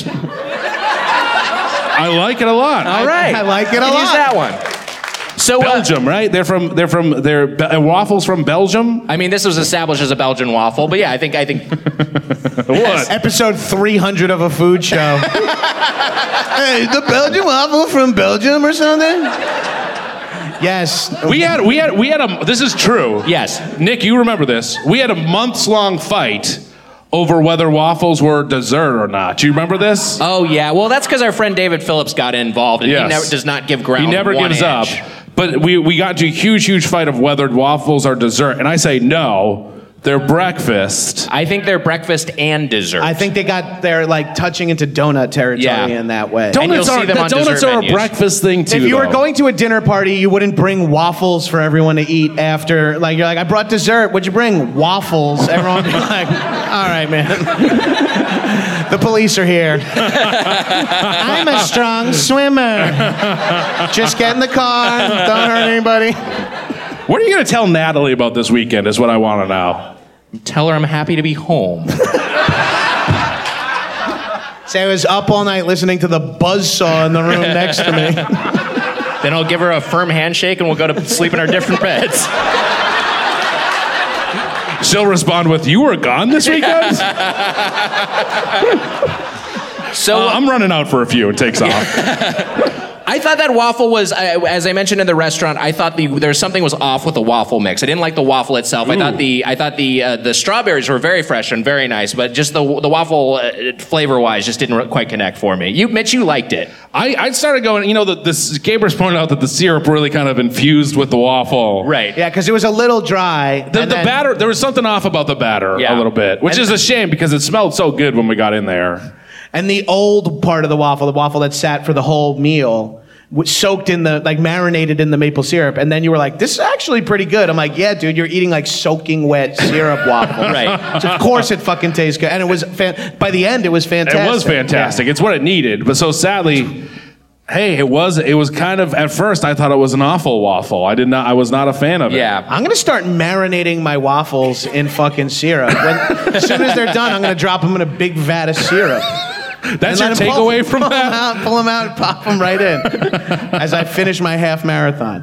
I like it a lot. All right. I like it a Use lot. that one. So Belgium, right? They're waffles from Belgium. I mean, this was established as a Belgian waffle, but yeah, I think. What? Episode 300 of a food show. Hey, the Belgian waffle from Belgium or something? Yes. We had a. This is true. Yes. Nick, you remember this? We had a months-long fight over whether waffles were dessert or not. Do you remember this? Oh yeah. Well, that's because our friend David Phillips got involved, and Yes. he never does not give ground. He never one gives inch. up. But we got into a huge fight of whether waffles are dessert, and I say no. Their breakfast. I think they're breakfast and dessert. I think they're like touching into donut territory in that way. Donuts are a breakfast thing too. If you were going to a dinner party, you wouldn't bring waffles for everyone to eat after. Like, you're like, I brought dessert. What'd you bring? Waffles. Everyone would be like, all right, man. The police are here. I'm a strong swimmer. Just get in the car. Don't hurt anybody. What are you going to tell Natalie about this weekend is what I want to know. Tell her I'm happy to be home. Say I was up all night listening to the buzzsaw in the room next to me. Then I'll give her a firm handshake and we'll go to sleep in our different beds. She'll respond with, "You were gone this weekend?" So I'm running out for a few. It takes off. I thought that waffle was, as I mentioned in the restaurant, I thought there's something was off with the waffle mix. I didn't like the waffle itself. I thought the strawberries were very fresh and very nice, but just the waffle flavor-wise just didn't quite connect for me. Mitch, you liked it. I started going, Gabrus pointed out that the syrup really kind of infused with the waffle. Right. Yeah, because it was a little dry. The batter, there was something off about the batter a little bit, which is a shame because it smelled so good when we got in there. And the old part of the waffle that sat for the whole meal, soaked in marinated in the maple syrup, and then you were like, this is actually pretty good. I'm like, yeah, dude, you're eating like soaking wet syrup waffle. Right. So of course it fucking tastes good. And it was, by the end, it was fantastic. It was fantastic. Yeah. It's what it needed. But so sadly, hey, it was kind of, at first I thought it was an awful waffle. I was not a fan of it. Yeah. I'm going to start marinating my waffles in fucking syrup. As soon as they're done, I'm going to drop them in a big vat of syrup. That's your takeaway from that? Pull them out, pop them right in as I finish my half marathon.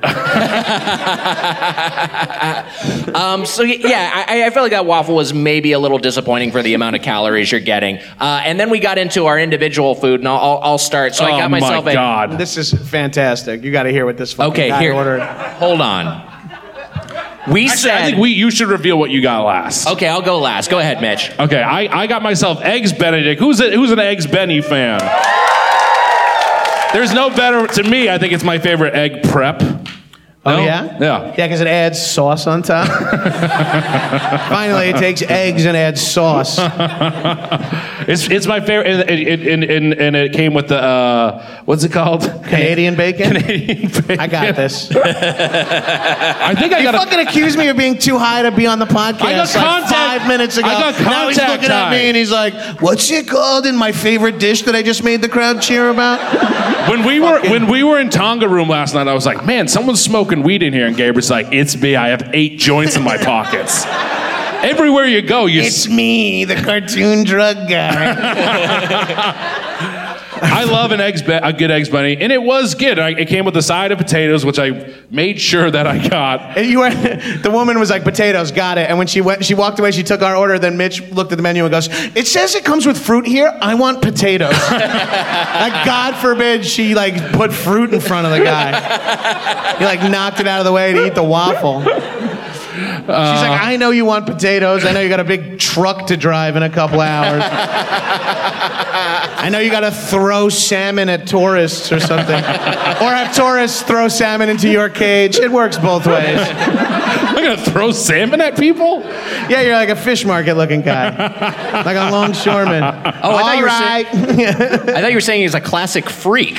I felt like that waffle was maybe a little disappointing for the amount of calories you're getting. And then we got into our individual food, and I'll start. So I got myself my God. This is fantastic. You got to hear what this fucking guy ordered. Hold on. I think you should reveal what you got last. Okay, I'll go last. Go ahead, Mitch. Okay, I got myself Eggs Benedict. Who's an Eggs Benny fan? There's no better, to me, I think it's my favorite egg prep. Oh, yeah? Yeah. Yeah, because it adds sauce on top. Finally, it takes eggs and adds sauce. It's my favorite, and it came with the, what's it called? Canadian bacon? Canadian bacon. I got this. I think He fucking accused me of being too high to be on the podcast I got contact, 5 minutes ago. I got contact now he's looking at me and he's like, what's it called in my favorite dish that I just made the crowd cheer about? When we were in Tonga Room last night, I was like, man, someone's smoking weed in here, and Gabriel's like, it's me. I have 8 joints in my pockets. Everywhere you go, It's me, the cartoon drug guy. I love a good Eggs Benny, and it was good. It came with a side of potatoes, which I made sure that I got. The woman was like, potatoes, got it. And when she walked away, she took our order. Then Mitch looked at the menu and goes, it says it comes with fruit here. I want potatoes. Like, God forbid she put fruit in front of the guy. He knocked it out of the way to eat the waffle. She's like, I know you want potatoes. I know you got a big truck to drive in a couple hours. I know you got to throw salmon at tourists or something. Or have tourists throw salmon into your cage. It works both ways. I'm going to throw salmon at people? Yeah, you're like a fish market looking guy. Like a longshoreman. Oh, I thought you were saying he's a classic freak.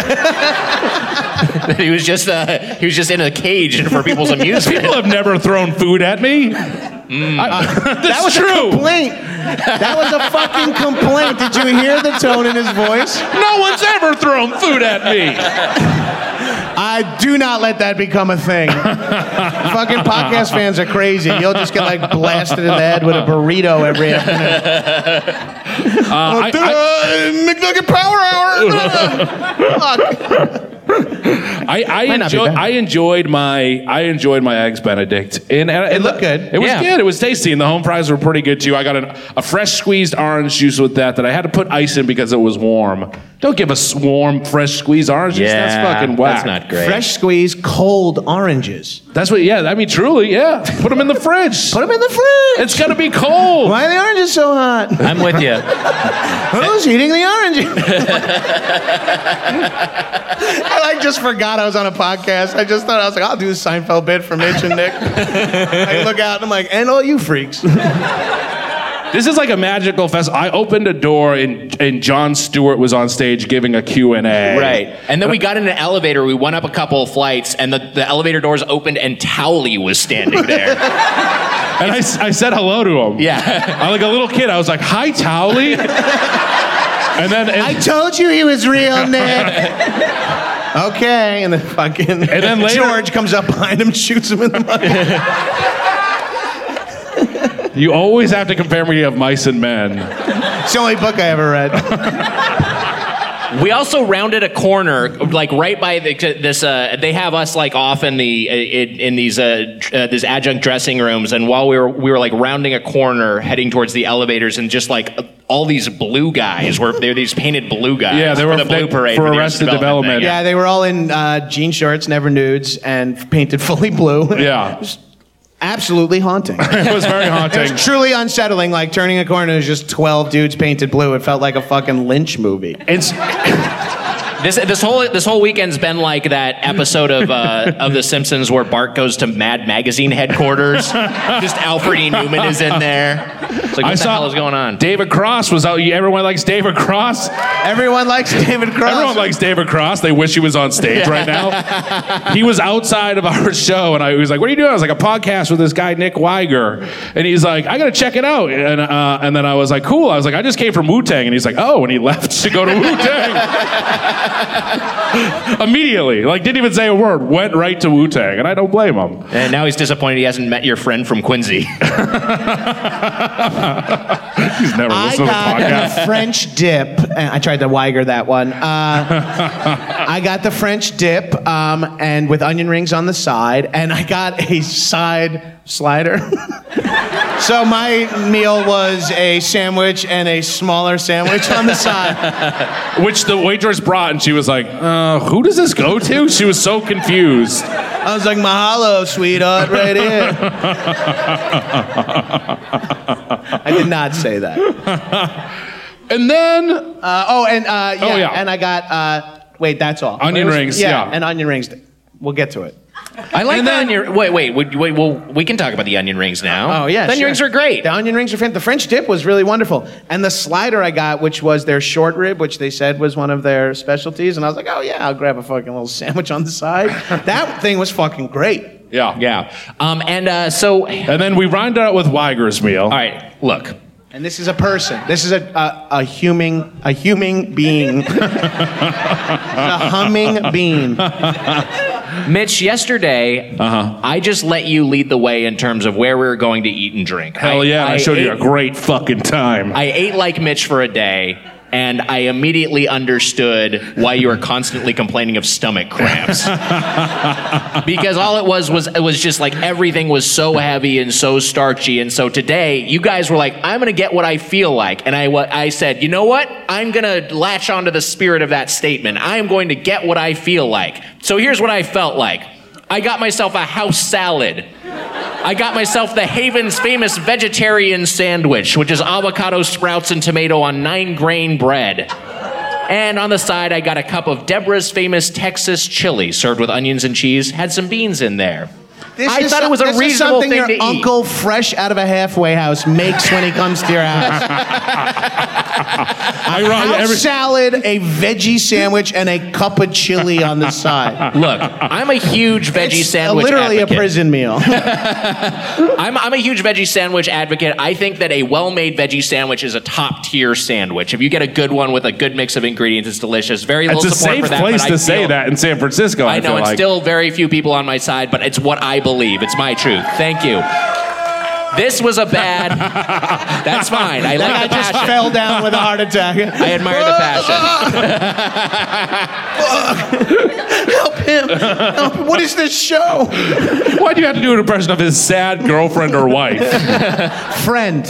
He was just in a cage for people's amusement. People have never thrown food at me. That was true. A complaint. That was a fucking complaint. Did you hear the tone in his voice? No one's ever thrown food at me. I do not let that become a thing. Fucking podcast fans are crazy. You'll just get blasted in the head with a burrito every afternoon. McNugget Power Hour. I enjoyed my Eggs Benedict, and it looked good. It was good. It was tasty, and the home fries were pretty good too. I got a fresh squeezed orange juice with that I had to put ice in because it was warm. Don't give us warm, fresh squeezed orange juice. That's fucking whack. That's not great. Fresh squeezed cold oranges. That's what. Yeah, I mean, truly, yeah. Put them in the fridge. Put them in the fridge. It's gonna be cold. Why are the oranges so hot? I'm with you. Who's eating the oranges? I like just forgot I was on a podcast. I just thought, I was like, I'll do the Seinfeld bit for Mitch and Nick. I look out and I'm like, and all you freaks. This is like a magical fest. I opened a door and Jon Stewart was on stage giving a Q&A. Right. And then we got in an elevator. We went up a couple of flights, and the elevator doors opened, and Towley was standing there. And I said hello to him. Yeah. I'm like a little kid. I was like, hi, Towley. And then I told you he was real, Nick. Okay. And then later, George comes up behind him, shoots him in the mouth. You always have to compare me to Mice and Men. It's the only book I ever read. We also rounded a corner, like right by this. They have us like off in these adjunct dressing rooms, and while we were like rounding a corner, heading towards the elevators, and just like all these blue guys they're these painted blue guys. Yeah, they were for the blue parade for Arrested Development. Yeah, they were all in jean shorts, never nudes, and painted fully blue. Yeah. Absolutely haunting. It was very haunting. It was truly unsettling, like turning a corner, there's just 12 dudes painted blue. It felt like a fucking Lynch movie. This whole weekend's been like that episode of The Simpsons where Bart goes to Mad Magazine headquarters. Just Alfred E. Newman is in there. It's like, what the hell is going on? David Cross was out. Everyone likes David Cross. Everyone likes David Cross. Everyone likes David Cross. They wish he was on stage right now. He was outside of our show, and he was like, "What are you doing?" I was like, "A podcast with this guy Nick Weiger," and he's like, "I gotta check it out." And then I was like, "Cool." I was like, "I just came from Wu-Tang," and he's like, "Oh," and he left to go to Wu-Tang. Immediately, like didn't even say a word, went right to Wu-Tang, and I don't blame him. And now he's disappointed he hasn't met your friend from Quincy. He's never listened to the I got podcast. the French dip. I tried to Weiger that one. I got the French dip and with onion rings on the side, and I got a side slider. So my meal was a sandwich and a smaller sandwich on the side. Which the waitress brought, and she was like, who does this go to? She was so confused. I was like, mahalo, sweetheart, right here. I did not say that. And then... And I got, wait, that's all. Onion rings, yeah. And onion rings. We'll get to it. I like the onion. Wait. Well, we can talk about the onion rings now. Oh, yeah, the onion rings are great. The onion rings are fantastic. The French dip was really wonderful. And the slider I got, which was their short rib, which they said was one of their specialties. And I was like, oh, yeah, I'll grab a fucking little sandwich on the side. That thing was fucking great. Yeah. And then we rounded out with Weiger's meal. All right, look. And this is a person. This is a human being. A humming bean. Mitch, yesterday, I just let you lead the way in terms of where we were going to eat and drink. Hell yeah, I showed you a great fucking time. I ate like Mitch for a day, and I immediately understood why you were constantly complaining of stomach cramps. Because all it was just like everything was so heavy and so starchy. And so today, you guys were like, I'm going to get what I feel like. And I said, you know what? I'm going to latch onto the spirit of that statement. I am going to get what I feel like. So here's what I felt like. I got myself a house salad. I got myself the Haven's famous vegetarian sandwich, which is avocado, sprouts, and tomato on 9-grain bread. And on the side, I got a cup of Deborah's famous Texas chili, served with onions and cheese, had some beans in there. I thought it was a reasonable thing to eat. This is something your uncle, fresh out of a halfway house, makes when he comes to your house. House salad, a veggie sandwich, and a cup of chili on the side. Look, I'm a huge veggie sandwich literally advocate. A prison meal. I'm a huge veggie sandwich advocate. I think that a well-made veggie sandwich is a top-tier sandwich. If you get a good one with a good mix of ingredients, it's delicious. Very little support for that. It's a safe place to say that in San Francisco. I know, and still very few people on my side, but it's what I believe. It's my truth. Thank you. This was a bad... That's fine. I like the passion. Just fell down with a heart attack. I admire the passion. Help him. Help him. What is this show? Why do you have to do an impression of his sad girlfriend or wife? Friend.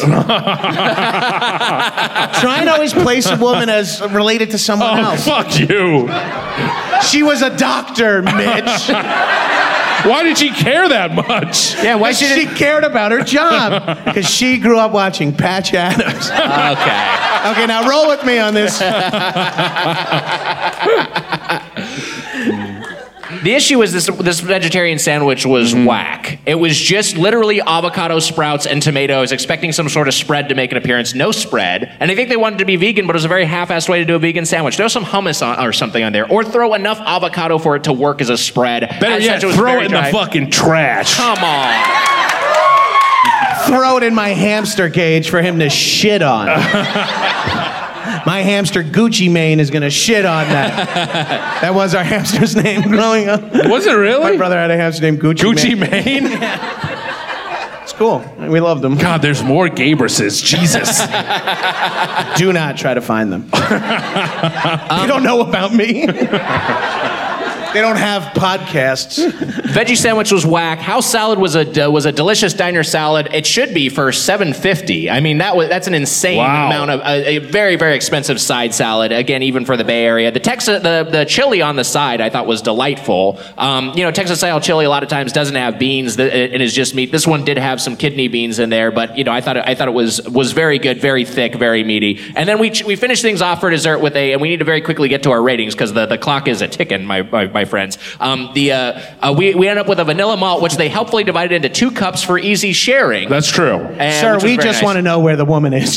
Try and always place a woman as related to someone else. Fuck you. She was a doctor, Mitch. Why did she care that much? Yeah, why she cared about her job? Because she grew up watching Patch Adams. Okay. Okay, now roll with me on this. The issue is this vegetarian sandwich was whack. It was just literally avocado, sprouts, and tomatoes, expecting some sort of spread to make an appearance. No spread. And I think they wanted to be vegan, but it was a very half-assed way to do a vegan sandwich. Throw some hummus or something on there, or throw enough avocado for it to work as a spread. Better yet, throw it in the fucking trash. Come on. Throw it in my hamster cage for him to shit on. My hamster Gucci Mane is gonna shit on that. That was our hamster's name growing up. Was it really? My brother had a hamster named Gucci Mane? It's cool. We loved them. God, there's more Gabruses. Jesus. Do not try to find them. They don't know about me. They don't have podcasts. Veggie sandwich was whack. House salad was a delicious diner salad. It should be for $7.50. I mean, that's an insane amount of a very, very expensive side salad. Again, even for the Bay Area. The chili on the side I thought was delightful. Texas style chili a lot of times doesn't have beans. It is just meat. This one did have some kidney beans in there, but I thought it was very good, very thick, very meaty. And then we finished things off for dessert with and we need to very quickly get to our ratings because the clock is a ticking, my friends. We ended up with a vanilla malt, which they helpfully divided into 2 cups for easy sharing. That's true. Sir, we just want to know where the woman is.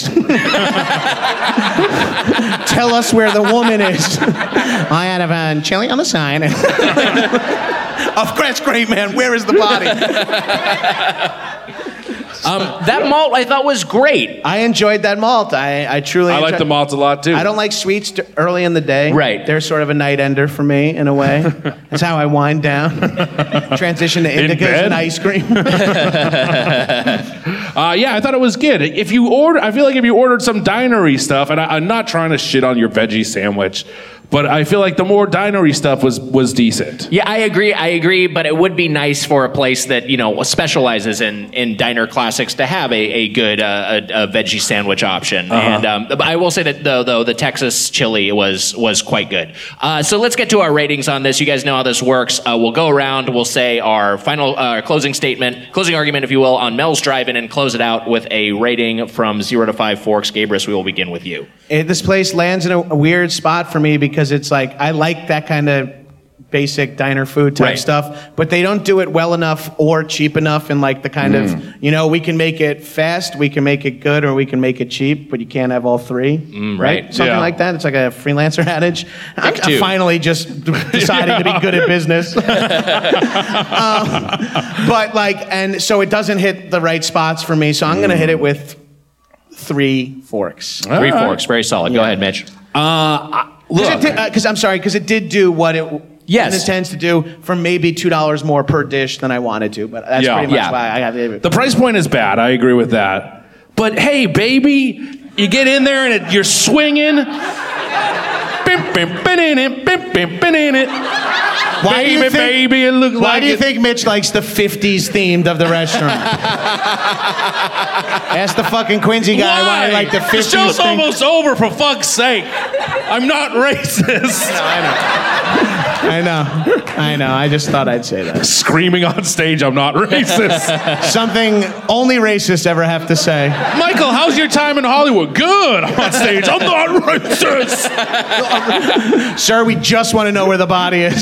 Tell us where the woman is. I had a chili on the side. Of course, great man. Where is the body? That malt I thought was great. I enjoyed that malt. I truly I like the malt a lot too. I don't like sweets early in the day. Right. They're sort of a night ender for me in a way. That's how I wind down. Transition to indicas and ice cream. Yeah, I thought it was good. I feel like if you ordered some dinery stuff, and I'm not trying to shit on your veggie sandwich, but I feel like the more dinery stuff was decent. Yeah, I agree, but it would be nice for a place that, specializes in diner classics to have a good a veggie sandwich option. And I will say that, though, the Texas chili was quite good. So let's get to our ratings on this. You guys know how this works. We'll go around, we'll say our final closing argument, if you will, on Mel's Drive-In, and close it out with a rating from 0 to 5 forks. Gabrus, we will begin with you. This place lands in a weird spot for me because it's like, I like that kind of basic diner food type stuff, but they don't do it well enough or cheap enough in like the kind of, we can make it fast, we can make it good, or we can make it cheap, but you can't have all three. Right? Something like that. It's like a freelancer adage. I'm finally just deciding to be good at business. And so it doesn't hit the right spots for me, so I'm going to hit it with 3 forks. 3 forks, very solid. Go ahead, Mitch. Because it did do what it intends to do for maybe $2 more per dish than I wanted to, but that's pretty much why I got it. The price point is bad. I agree with that. But hey, baby, you get in there and you're swinging. Why do you think Mitch likes the 50s themed of the restaurant? Ask the fucking Quincy guy why he liked the 50s. The show's almost over, for fuck's sake. I'm not racist. I know. I just thought I'd say that. Screaming on stage, I'm not racist. Something only racists ever have to say. Michael, how's your time in Hollywood? Good. I'm on stage. I'm not racist. Sir, we just want to know where the body is.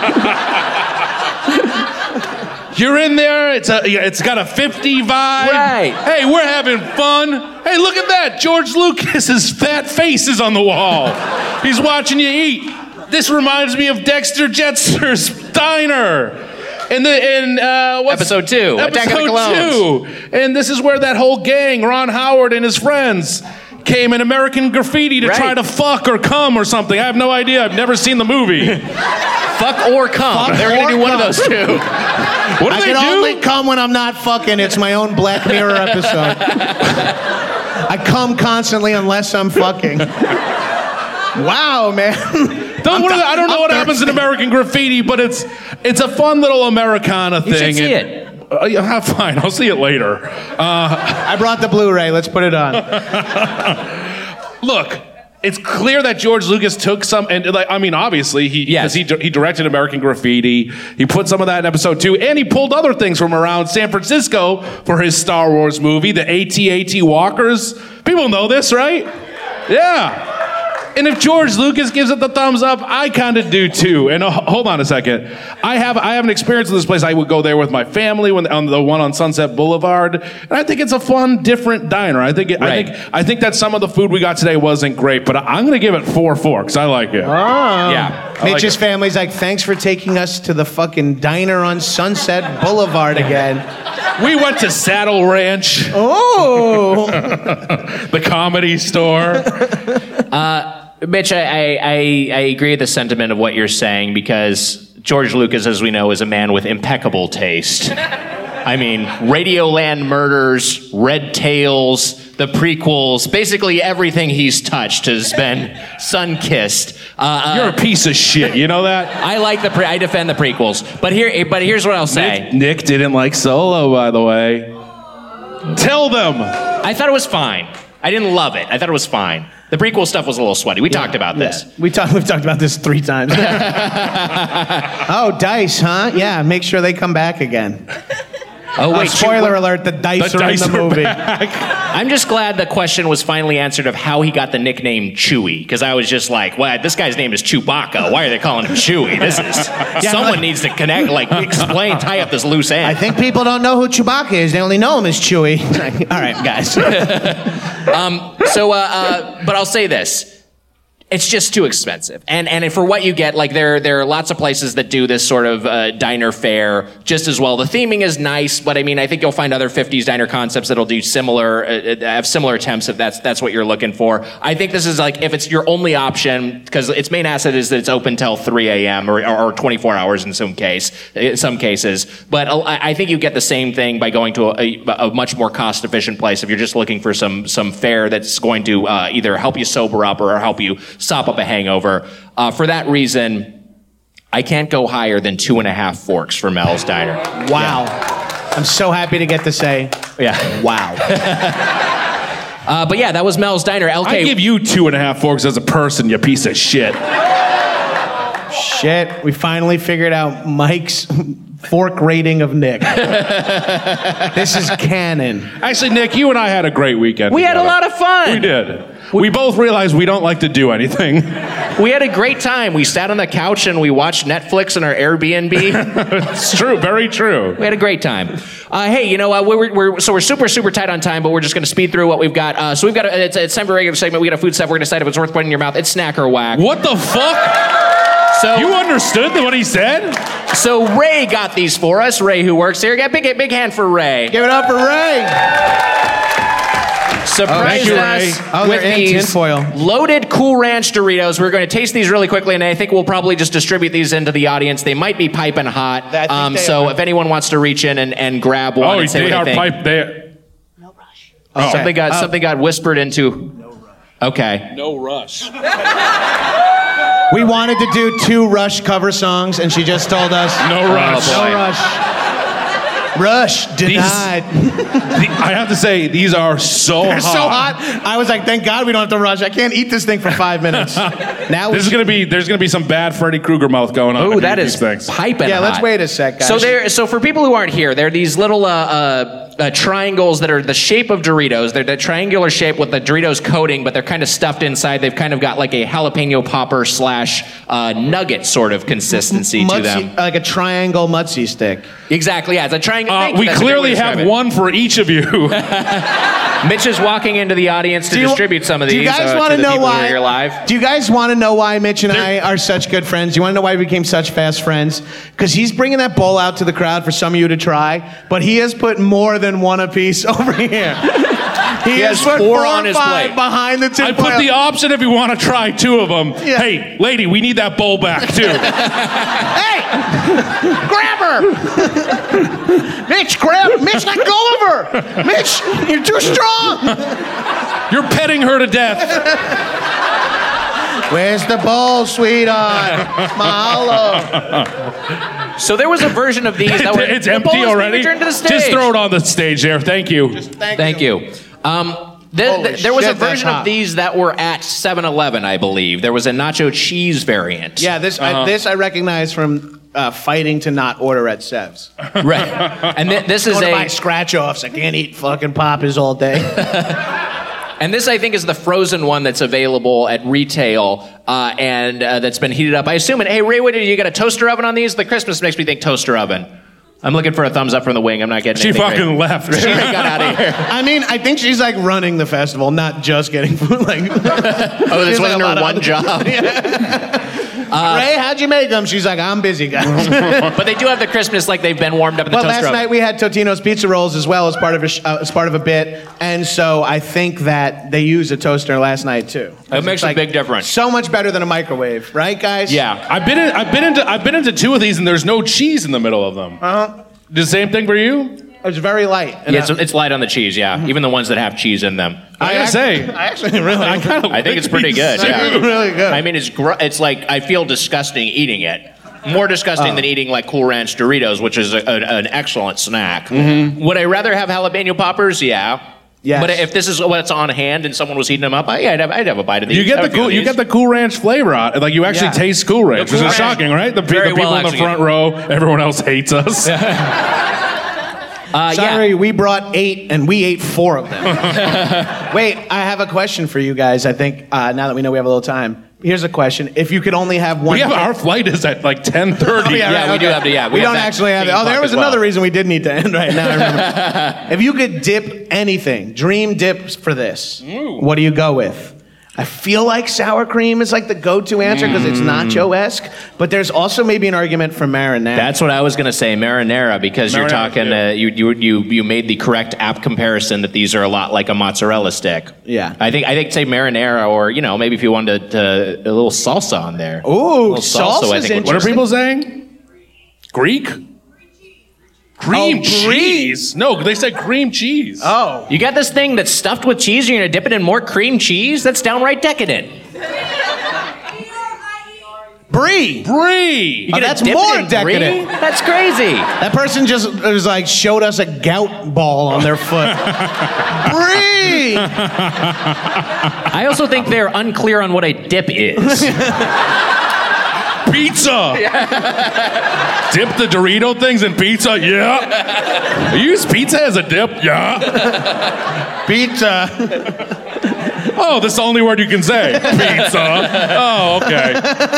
You're in there. It's got a 50 vibe. Right. Hey, we're having fun. Hey, look at that. George Lucas's fat face is on the wall. He's watching you eat. This reminds me of Dexter Jettster's Diner. Episode 2. Attack of the Clones. 2. And this is where that whole gang, Ron Howard and his friends, came in American Graffiti to try to fuck or come or something. I have no idea. I've never seen the movie. Fuck or come. They're going to do one of those two. What do I can only come when I'm not fucking. It's my own Black Mirror episode. I come constantly unless I'm fucking. Wow, man. I don't know what happens in American Graffiti, but it's a fun little Americana thing. You should see it. Fine, I'll see it later. I brought the Blu-ray. Let's put it on. Look, it's clear that George Lucas took some, and obviously he directed American Graffiti. He put some of that in episode 2, and he pulled other things from around San Francisco for his Star Wars movie, the AT-AT Walkers. People know this, right? Yeah. And if George Lucas gives it the thumbs up, I kind of do too. And hold on a second. I have an experience with this place. I would go there with my family on the one on Sunset Boulevard, and I think it's a fun, different diner. I think that some of the food we got today wasn't great, but I'm going to give it 4 forks. I like it. Oh. Yeah. Mitch's family's like, thanks for taking us to the fucking diner on Sunset Boulevard again. We went to Saddle Ranch. Oh. The Comedy Store. Mitch, I agree with the sentiment of what you're saying because George Lucas, as we know, is a man with impeccable taste. I mean, Radioland Murders, Red Tails, the prequels, basically everything he's touched has been sun-kissed. You're a piece of shit, you know that? I defend the prequels. But here's what I'll say. Nick didn't like Solo, by the way. Tell them. I thought it was fine. I didn't love it. I thought it was fine. The prequel stuff was a little sweaty. We talked about this. We've talked about this 3 times. Oh, dice, huh? Yeah, make sure they come back again. Oh, wait. Spoiler alert, the dice are in the movie. I'm just glad the question was finally answered of how he got the nickname Chewie, because I was just like, well, this guy's name is Chewbacca. Why are they calling him Chewie? Someone needs to connect, explain, tie up this loose end. I think people don't know who Chewbacca is. They only know him as Chewie. All right, guys. But I'll say this. It's just too expensive. And for what you get, there are lots of places that do this sort of diner fare just as well. The theming is nice, but I mean, I think you'll find other 50s diner concepts that'll do have similar attempts if that's what you're looking for. I think this is if it's your only option, because its main asset is that it's open till 3 a.m. or 24 hours in some cases. But I think you get the same thing by going to a much more cost-efficient place if you're just looking for some fare that's going to either help you sober up or help you sop up a hangover. For that reason, I can't go higher than 2.5 forks for Mel's Diner. Wow. Yeah. I'm so happy to get to say, wow. But yeah, that was Mel's Diner. LK, I give you 2.5 forks as a person, you piece of shit. Shit, we finally figured out Mike's fork rating of Nick. This is canon. Actually, Nick, you and I had a great weekend. We had a lot of fun. We did. We both realized we don't like to do anything. We had a great time. We sat on the couch and we watched Netflix in our Airbnb. It's true, very true. We had a great time. Hey, you know, we're super, super tight on time, but we're just going to speed through what we've got. So we've got, it's time for a regular segment. We got a food stuff. We're going to decide if it's worth putting in your mouth. It's snack or whack. What the fuck? So, you understood what he said? So Ray got these for us. Ray, who works here. Got big hand for Ray. Give it up for Ray. Surprised us with these tinfoil. Loaded Cool Ranch Doritos. We're going to taste these really quickly, and I think we'll probably just distribute these into the audience. They might be piping hot. So if anyone wants to reach in and grab one and say what they think. No rush. Something got whispered into. No rush. Okay. No rush. We wanted to do 2 Rush cover songs, and she just told us no rush. No rush. Rush denied. I have to say, these are so They're hot. so hot. I was like, thank God we don't have to rush. I can't eat this thing for 5 minutes. Now there's gonna be some bad Freddy Krueger mouth going on. Oh, that is piping Yeah, hot. let's wait a sec, guys. So for people who aren't here, there are these little triangles that are the shape of Doritos. They're the triangular shape with the Doritos coating, but they're kind of stuffed inside. They've kind of got like a jalapeno popper / nugget sort of consistency to them. Like a triangle Mutzy stick. Exactly, yeah. It's a triangle. We clearly have one for each of you. Mitch is walking into the audience to distribute some of these. Do you guys want to know why? Who are here live. Do you guys want to know why Mitch and I are such good friends? Do you want to know why we became such fast friends? Because he's bringing that bowl out to the crowd for some of you to try, but he has put more than one apiece over here. He has put 4 on his 5 plate. Behind the tin I put the option if you want to try 2 of them. Yeah. Hey, lady, we need that bowl back too. Hey! Grab her! Mitch, let go of her! Mitch, you're too strong! You're petting her to death. Where's the bowl, sweetheart? Mahalo. So there was a version of these that were... It's empty already? To the stage. Just throw it on the stage there. Thank you. Thank you. There was a version of these that were at 7-Eleven, I believe. There was a nacho cheese variant. Yeah, this I recognize from fighting to not order at Sev's. Right. And this is Going to buy scratch-offs. I can't eat fucking Poppers all day. And this, I think, is the frozen one that's available at retail and that's been heated up. I assume. And hey, Ray, what did you get a toaster oven on these? The Christmas makes me think toaster oven. I'm looking for a thumbs up from the wing. I'm not getting. She fucking left. She got out of here. I mean, I think she's like running the festival, not just getting food. Like, oh, this wasn't her one job. Ray, how'd you make them? She's like, I'm busy, guys. But they do have the crispness, like they've been warmed up in the Well, toaster last oven. night we had Totino's pizza rolls as well as part of a bit, and so I think that they used a toaster last night too. It makes a big difference. So much better than a microwave, right, guys? Yeah. I've been into 2 of these, and there's no cheese in the middle of them. The same thing for you? It's very light. And Yeah, it's light on the cheese, yeah. Even the ones that have cheese in them. I gotta say, I actually really, I kind of I think it's pretty good. Yeah. really good. I mean, it's like, I feel disgusting eating it. More disgusting than eating like Cool Ranch Doritos, which is an excellent snack. Would I rather have jalapeno poppers? Yeah. Yes. But if this is what's on hand and someone was heating them up, I'd have a bite of these. you get the Cool Ranch flavor out. Like you actually taste Cool Ranch, The Cool which is Ranch- shocking, right? The Very people well in the actually. front row, everyone else hates us. Sorry, we brought 8 and we ate 4 of them. Wait, I have a question for you guys. I think now that we know we have a little time, here's a question: if you could only have one, Our flight is at like 10:30. Yeah, we do have to. Yeah, we don't have that actually have it. theme Oh, there park was as well. another reason we did need to end right now. I remember. If you could dip anything, dream dips for this, what do you go with? I feel like sour cream is like the go-to answer because it's nacho-esque, but there's also maybe an argument for marinara. That's what I was going to say, marinara, because you're talking. You made the correct app comparison that these are a lot like a mozzarella stick. Yeah. I think say marinara, or maybe if you wanted a little salsa on there. Ooh, I salsa's think would What are work. people saying? Greek? Cream cheese? No, they said cream cheese. Oh. You got this thing that's stuffed with cheese. You're going to dip it in more cream cheese. That's downright decadent. Brie. Brie. You gonna that's dip more it in brie? decadent. That's crazy. That person just was like showed us a gout ball on their foot. Brie. I also think they're unclear on what a dip is. Pizza. Dip the Dorito things in pizza? Yeah. You use pizza as a dip? Yeah. Pizza. Oh, that's the only word you can say. Pizza. Oh, okay.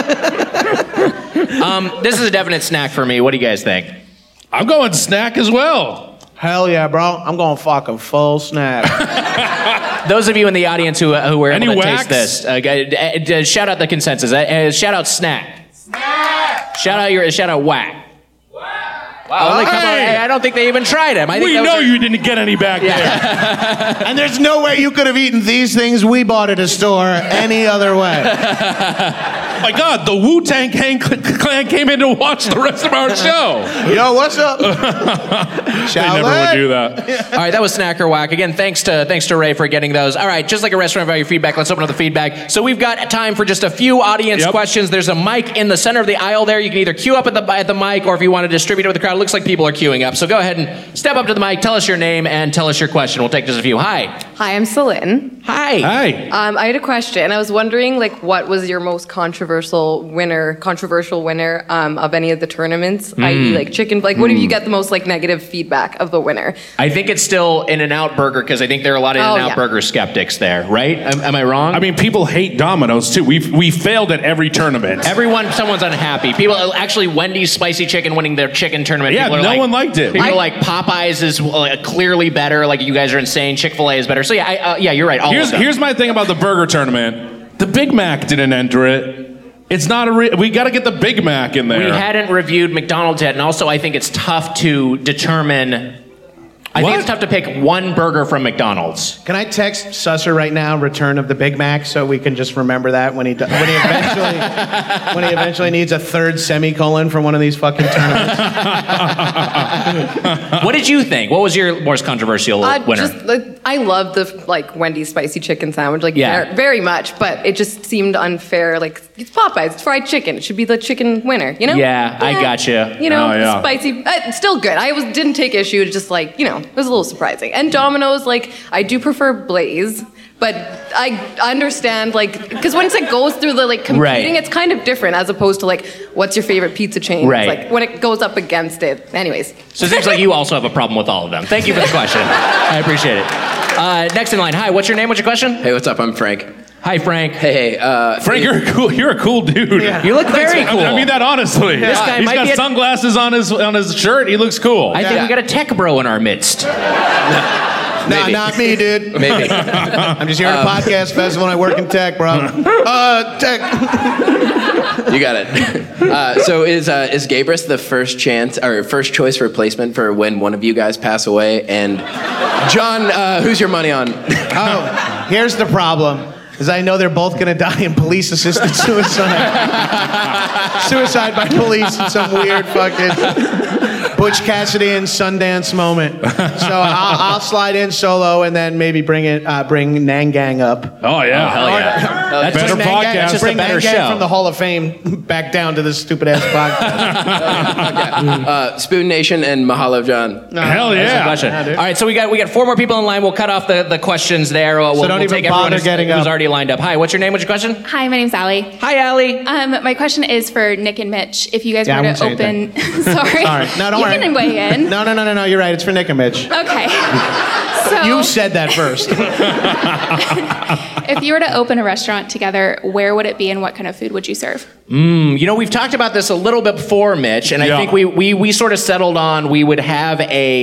This is a definite snack for me. What do you guys think? I'm going snack as well. Hell yeah, bro. I'm going fucking full snack. Those of you in the audience who were able Any to wax? taste this, shout out the consensus. Shout out snack. Shout out whack. Wow, come on. Hey. I don't think they even tried them. I think We know you didn't get any back there. And there's no way you could have eaten these things we bought at a store any other way. My God, the Wu-Tang Clan came in to watch the rest of our show. Yo, what's up? They never would do that. All right, that was Snack or Whack. Again, thanks to Ray for getting those. All right, just like a restaurant value feedback, let's open up the feedback. So we've got time for just a few audience questions. There's a mic in the center of the aisle there. You can either queue up at the mic, or if you want to distribute it with the crowd, it looks like people are queuing up. So go ahead and step up to the mic, tell us your name, and tell us your question. We'll take just a few. Hi. Hi, I'm Celine. Hi. Hi. I had a question. I was wondering, what was your most controversial winner of any of the tournaments? I.e., chicken. What do you get the most negative feedback of the winner? I think it's still In-N-Out Burger, because I think there are a lot of In-N-Out Burger skeptics there, right? Am I wrong? I mean, people hate Domino's too. We failed at every tournament. Someone's unhappy. People, actually, Wendy's Spicy Chicken winning their chicken tournament. Yeah, people are no one liked it. People are like, Popeyes is clearly better. Like, you guys are insane. Chick-fil-A is better. So yeah, you're right. Here's my thing about the burger tournament. The Big Mac didn't enter it. It's not we got to get the Big Mac in there. We hadn't reviewed McDonald's yet, and also I think it's tough to determine. I think it's tough to pick one burger from McDonald's. Can I text Susser right now, return of the Big Mac, so we can just remember that when he eventually needs a third semicolon for one of these fucking tournaments? What did you think? What was your most controversial winner? I love the Wendy's spicy chicken sandwich, Yeah. very much, but it just seemed unfair. It's Popeyes, it's fried chicken. It should be the chicken winner, you know? Yeah, I gotcha. Spicy, still good. Didn't take issue. It's just it was a little surprising. And Domino's, I do prefer Blaze, But I understand, like, because once it goes through the, like, competing, it's kind of different as opposed to, like, what's your favorite pizza chain? Right. It's like, when it goes up against it. Anyways. So it seems like you also have a problem with all of them. Thank you for the question. I appreciate it. Next in line. Hi, what's your name? What's your question? Hey, what's up? I'm Frank. Hi, Frank. Hey, Frank, you're a cool dude. Yeah. You look very cool. I mean that honestly. This guy He's might got be sunglasses on his shirt. He looks cool. I think we got a tech bro in our midst. No, Maybe. not me, dude. Maybe. I'm just here at a podcast festival and I work in tech, bro. Tech. You got it. So is Gabrus the first choice replacement for when one of you guys pass away? And John, who's your money on? Oh, here's the problem. Is I know they're both gonna die in police-assisted suicide. Suicide by police in some weird fucking Butch Cassidy and Sundance moment. So I'll slide in solo and then maybe bring Nangang up. Oh yeah. Hell yeah. That's Better just, podcast. that's just a Bring better Nangang show. from the Hall of Fame back down to this stupid ass podcast. Spoon Nation and Mahalo John. Hell That's a yeah. question. Yeah, dude. All right, so we got 4 more people in line. We'll cut off the questions there. We'll don't even take everyone bother getting who's up. already lined up. Hi, what's your name? What's your question? Hi, my name's Allie. Hi, Allie. My question is for Nick and Mitch. If you guys Yeah, I were won't to say open, sorry, Sorry. No, don't you worry. can weigh in. No. You're right. It's for Nick and Mitch. Okay. So, You said that first. if you were to open a restaurant together, where would it be and what kind of food would you serve? You know, we've talked about this a little bit before, Mitch, and I Yeah. think we sort of settled on we would have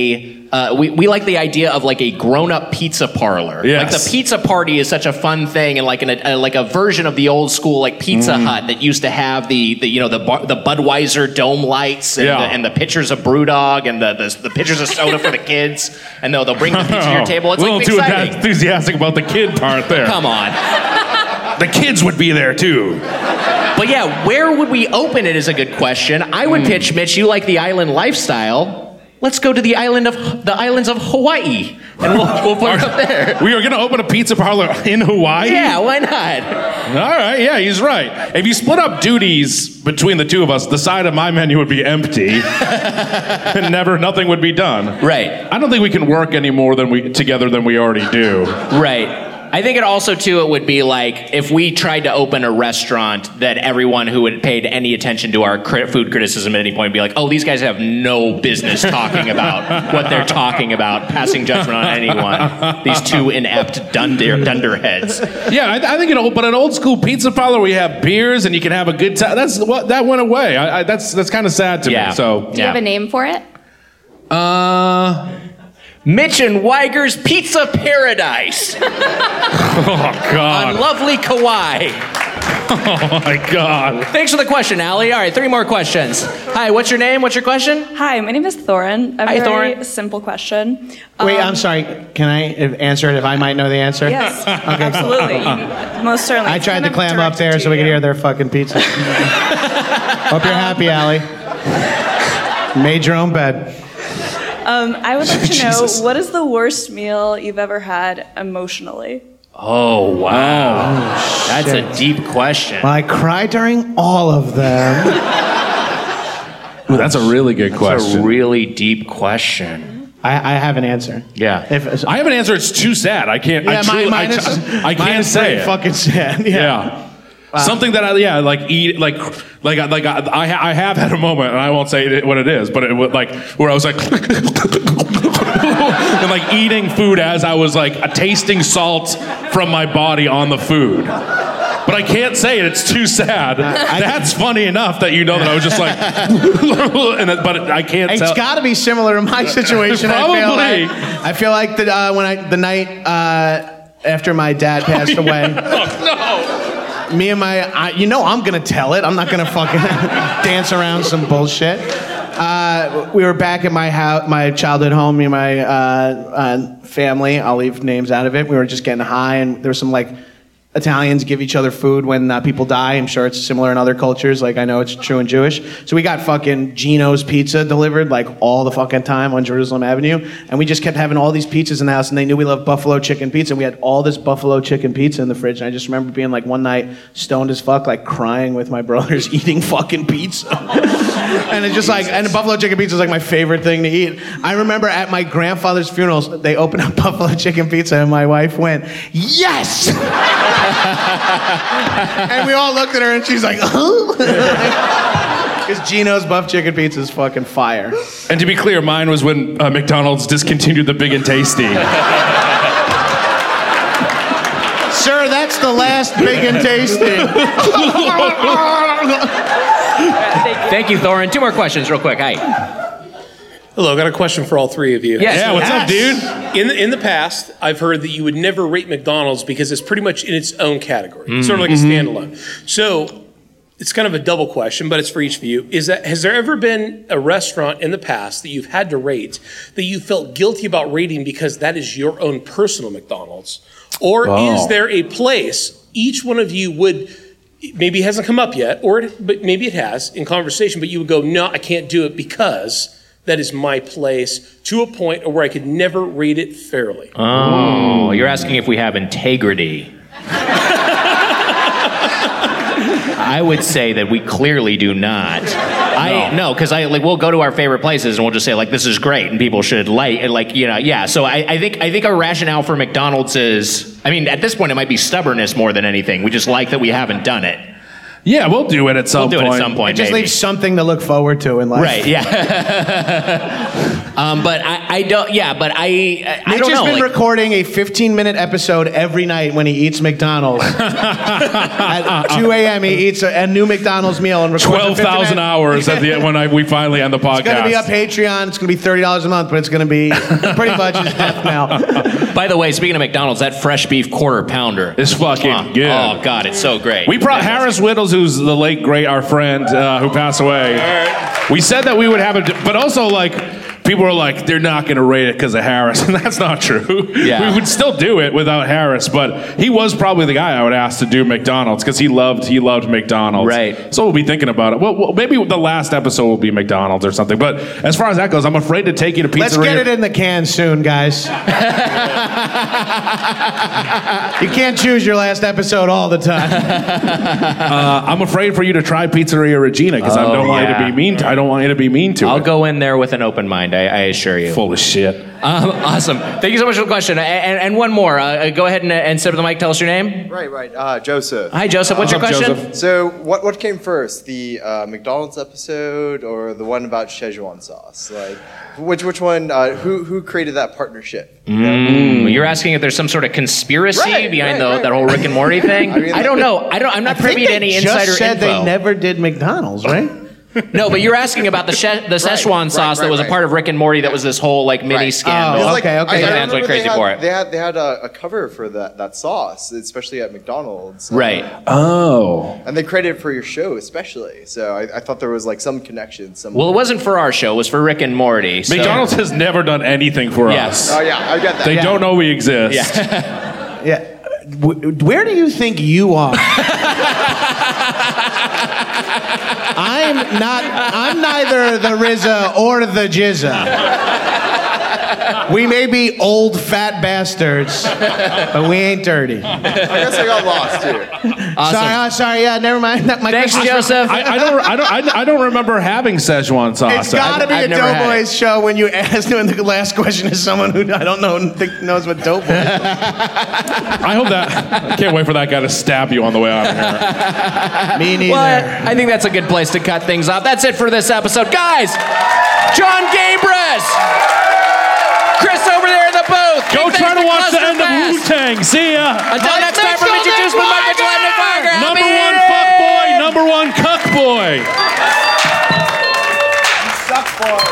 we like the idea of like a grown-up pizza parlor. Yes. Like the pizza party is such a fun thing, and like like a version of the old school like Pizza Hut that used to have the Budweiser dome lights and, Yeah. and the pitchers of BrewDog and the pitchers of soda for the kids, and they'll bring the pizza to your table. It's a little like too exciting. enthusiastic about the kid part there. Come on. The kids would be there too. But yeah, where would we open it is a good question. I would pitch, Mitch, you like the island lifestyle. Let's go to the islands of Hawaii, and we'll put it up there. We are going to open a pizza parlor in Hawaii? Yeah, why not? All right, yeah, he's right. If you split up duties between the two of us, the side of my menu would be empty, and nothing would be done. Right. I don't think we can work any more together than we already do. Right. I think it also, too, it would be like if we tried to open a restaurant that everyone who had paid any attention to our food criticism at any point would be like, oh, these guys have no business talking about what they're talking about, passing judgment on anyone. These two inept dunderheads. Yeah, I think but an old school pizza parlor where you have beers and you can have a good time. That went away. That's kind of sad to me. So Do you have a name for it? Mitch and Weiger's Pizza Paradise oh God. on lovely Kauai. Oh my God. Thanks for the question, Allie. All right, 3 more questions. Hi, what's your name? What's your question? Hi, my name is Thorin. I have Hi, a very Thorin. simple question. Wait, I'm sorry. Can I answer it if I might know the answer? Yes, absolutely. You- most certainly. I It's tried kind to of climb up directed there to so we could you. hear their fucking pizza. Hope you're happy, Allie. Made your own bed. I would like to know, Jesus. what is the worst meal you've ever had emotionally? Oh, wow. That's a deep question. Well, I cried during all of them. Ooh, that's a really good That's question. a really deep question. I have an answer. Yeah. If, I have an answer. It's too sad. I can't. yeah, I mine is. I mine can't is say pretty it. fucking sad. Yeah. Something that I eat I have had a moment, and I won't say what it is, but it was like where I was like and like eating food as I was like tasting salt from my body on the food. But I can't say it. It's too sad. That's funny enough that you know that I was just like, but I can't It's tell. got to be similar to my situation. Probably. I feel like the night after my dad passed away. Me and I'm gonna tell it. I'm not gonna fucking dance around some bullshit. We were back at my house, my childhood home. Me and my family. I'll leave names out of it. We were just getting high, and there was some like Italians give each other food when people die. I'm sure it's similar in other cultures. Like I know it's true in Jewish. So we got fucking Gino's Pizza delivered like all the fucking time on Jerusalem Avenue, and we just kept having all these pizzas in the house. And they knew we loved buffalo chicken pizza. And we had all this buffalo chicken pizza in the fridge. And I just remember being like one night stoned as fuck, like crying with my brothers eating fucking pizza. And it's just like, and buffalo chicken pizza is like my favorite thing to eat. I remember at my grandfather's funerals, they opened up buffalo chicken pizza, and my wife went, "Yes!" And we all looked at her, and she's like, "Oh." Because Gino's buff chicken pizza is fucking fire. And to be clear, mine was when McDonald's discontinued the Big and Tasty. Sir, that's the last Big and Tasty. Thank you, Thorin. 2 more questions real quick. Hi. Hello, I got a question for all 3 of you. Yes. Yeah, what's up, dude? In the past, I've heard that you would never rate McDonald's because it's pretty much in its own category. It's sort of like a standalone. So it's kind of a double question, but it's for each of you. Has there ever been a restaurant in the past that you've had to rate that you felt guilty about rating because that is your own personal McDonald's? Or is there a place each one of you would, maybe it hasn't come up yet, but maybe it has in conversation, but you would go, no, I can't do it because that is my place, to a point where I could never rate it fairly? Oh, you're asking if we have integrity. I would say that we clearly do not. No, because we'll go to our favorite places and we'll just say like this is great and people should yeah. So I think our rationale for McDonald's is, I mean, at this point it might be stubbornness more than anything. We just like that we haven't done it. Yeah, we'll do it at some point. It just leaves something to look forward to in life. Right, yeah. But I don't, yeah, but I Mitch don't know. Mitch has been recording a 15-minute episode every night when he eats McDonald's. At 2 a.m. he eats a new McDonald's meal and records 12,000 hours at the end when we finally end the podcast. It's going to be on Patreon. It's going to be $30 a month, but it's going to be pretty much his death now. By the way, speaking of McDonald's, that fresh beef quarter pounder is fucking good. Oh, God, it's so great. We brought Harris Whittles, who's the late, great, our friend who passed away. We said that we would have it, but also, like, people were like, they're not going to rate it because of Harris, and that's not true. Yeah. We would still do it without Harris, but he was probably the guy I would ask to do McDonald's because he loved McDonald's. Right. So we'll be thinking about it. Well, maybe the last episode will be McDonald's or something, but as far as that goes, I'm afraid to take you to pizzeria. Let's get it in the can soon, guys. You can't choose your last episode all the time. I'm afraid for you to try Pizzeria Regina because I don't want you to be mean. I don't want you to be mean to it. I'll go in there with an open mind. I assure you. Full of shit. Awesome. Thank you so much for the question. And one more. Go ahead and step to the mic. Tell us your name. Right. Joseph. Hi, Joseph. What's your question? Joseph? So, what came first, the McDonald's episode or the one about Szechuan sauce? Like, which one? Who created that partnership? You're asking if there's some sort of conspiracy behind that whole Rick and Morty thing? I don't know. I'm not privy to any insider just said info. They never did McDonald's, right? No, but you're asking about the Szechuan sauce that was a part of Rick and Morty that was this whole like mini scandal. Oh, okay. Fans went crazy for it. They had a cover for that sauce, especially at McDonald's. Right. And they created it for your show, especially. So I thought there was like some connection. Well, it wasn't for our show. It was for Rick and Morty. So. McDonald's has never done anything for us. Oh yeah, I get that. They don't know we exist. Yeah. Where do you think you are? I'm neither the RZA or the Jizza. We may be old fat bastards, but we ain't dirty. I guess I got lost too. Awesome. Sorry. Yeah, never mind. Thanks, Joseph. I don't remember having Szechuan sauce. It's got to be a Doughboys show when you ask. When the last question is someone who I don't know knows what Doughboys is. I hope that. I can't wait for that guy to stab you on the way out of here. Me neither. Well, I think that's a good place to cut things off. That's it for this episode. Guys, John Gabris, Chris over there in the booth. Go try to watch the end of Wu-Tang. See ya. Until next time, from Mitch Juiceman, Mike Mitchell, and Nick Barger. Number one fuck boy, number one cuck boy. Suck boy.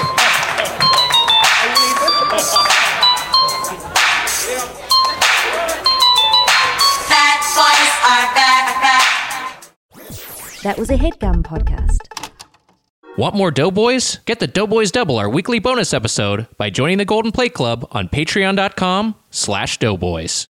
That was a HeadGum podcast. Want more Doughboys? Get the Doughboys Double, our weekly bonus episode, by joining the Golden Plate Club on patreon.com/Doughboys.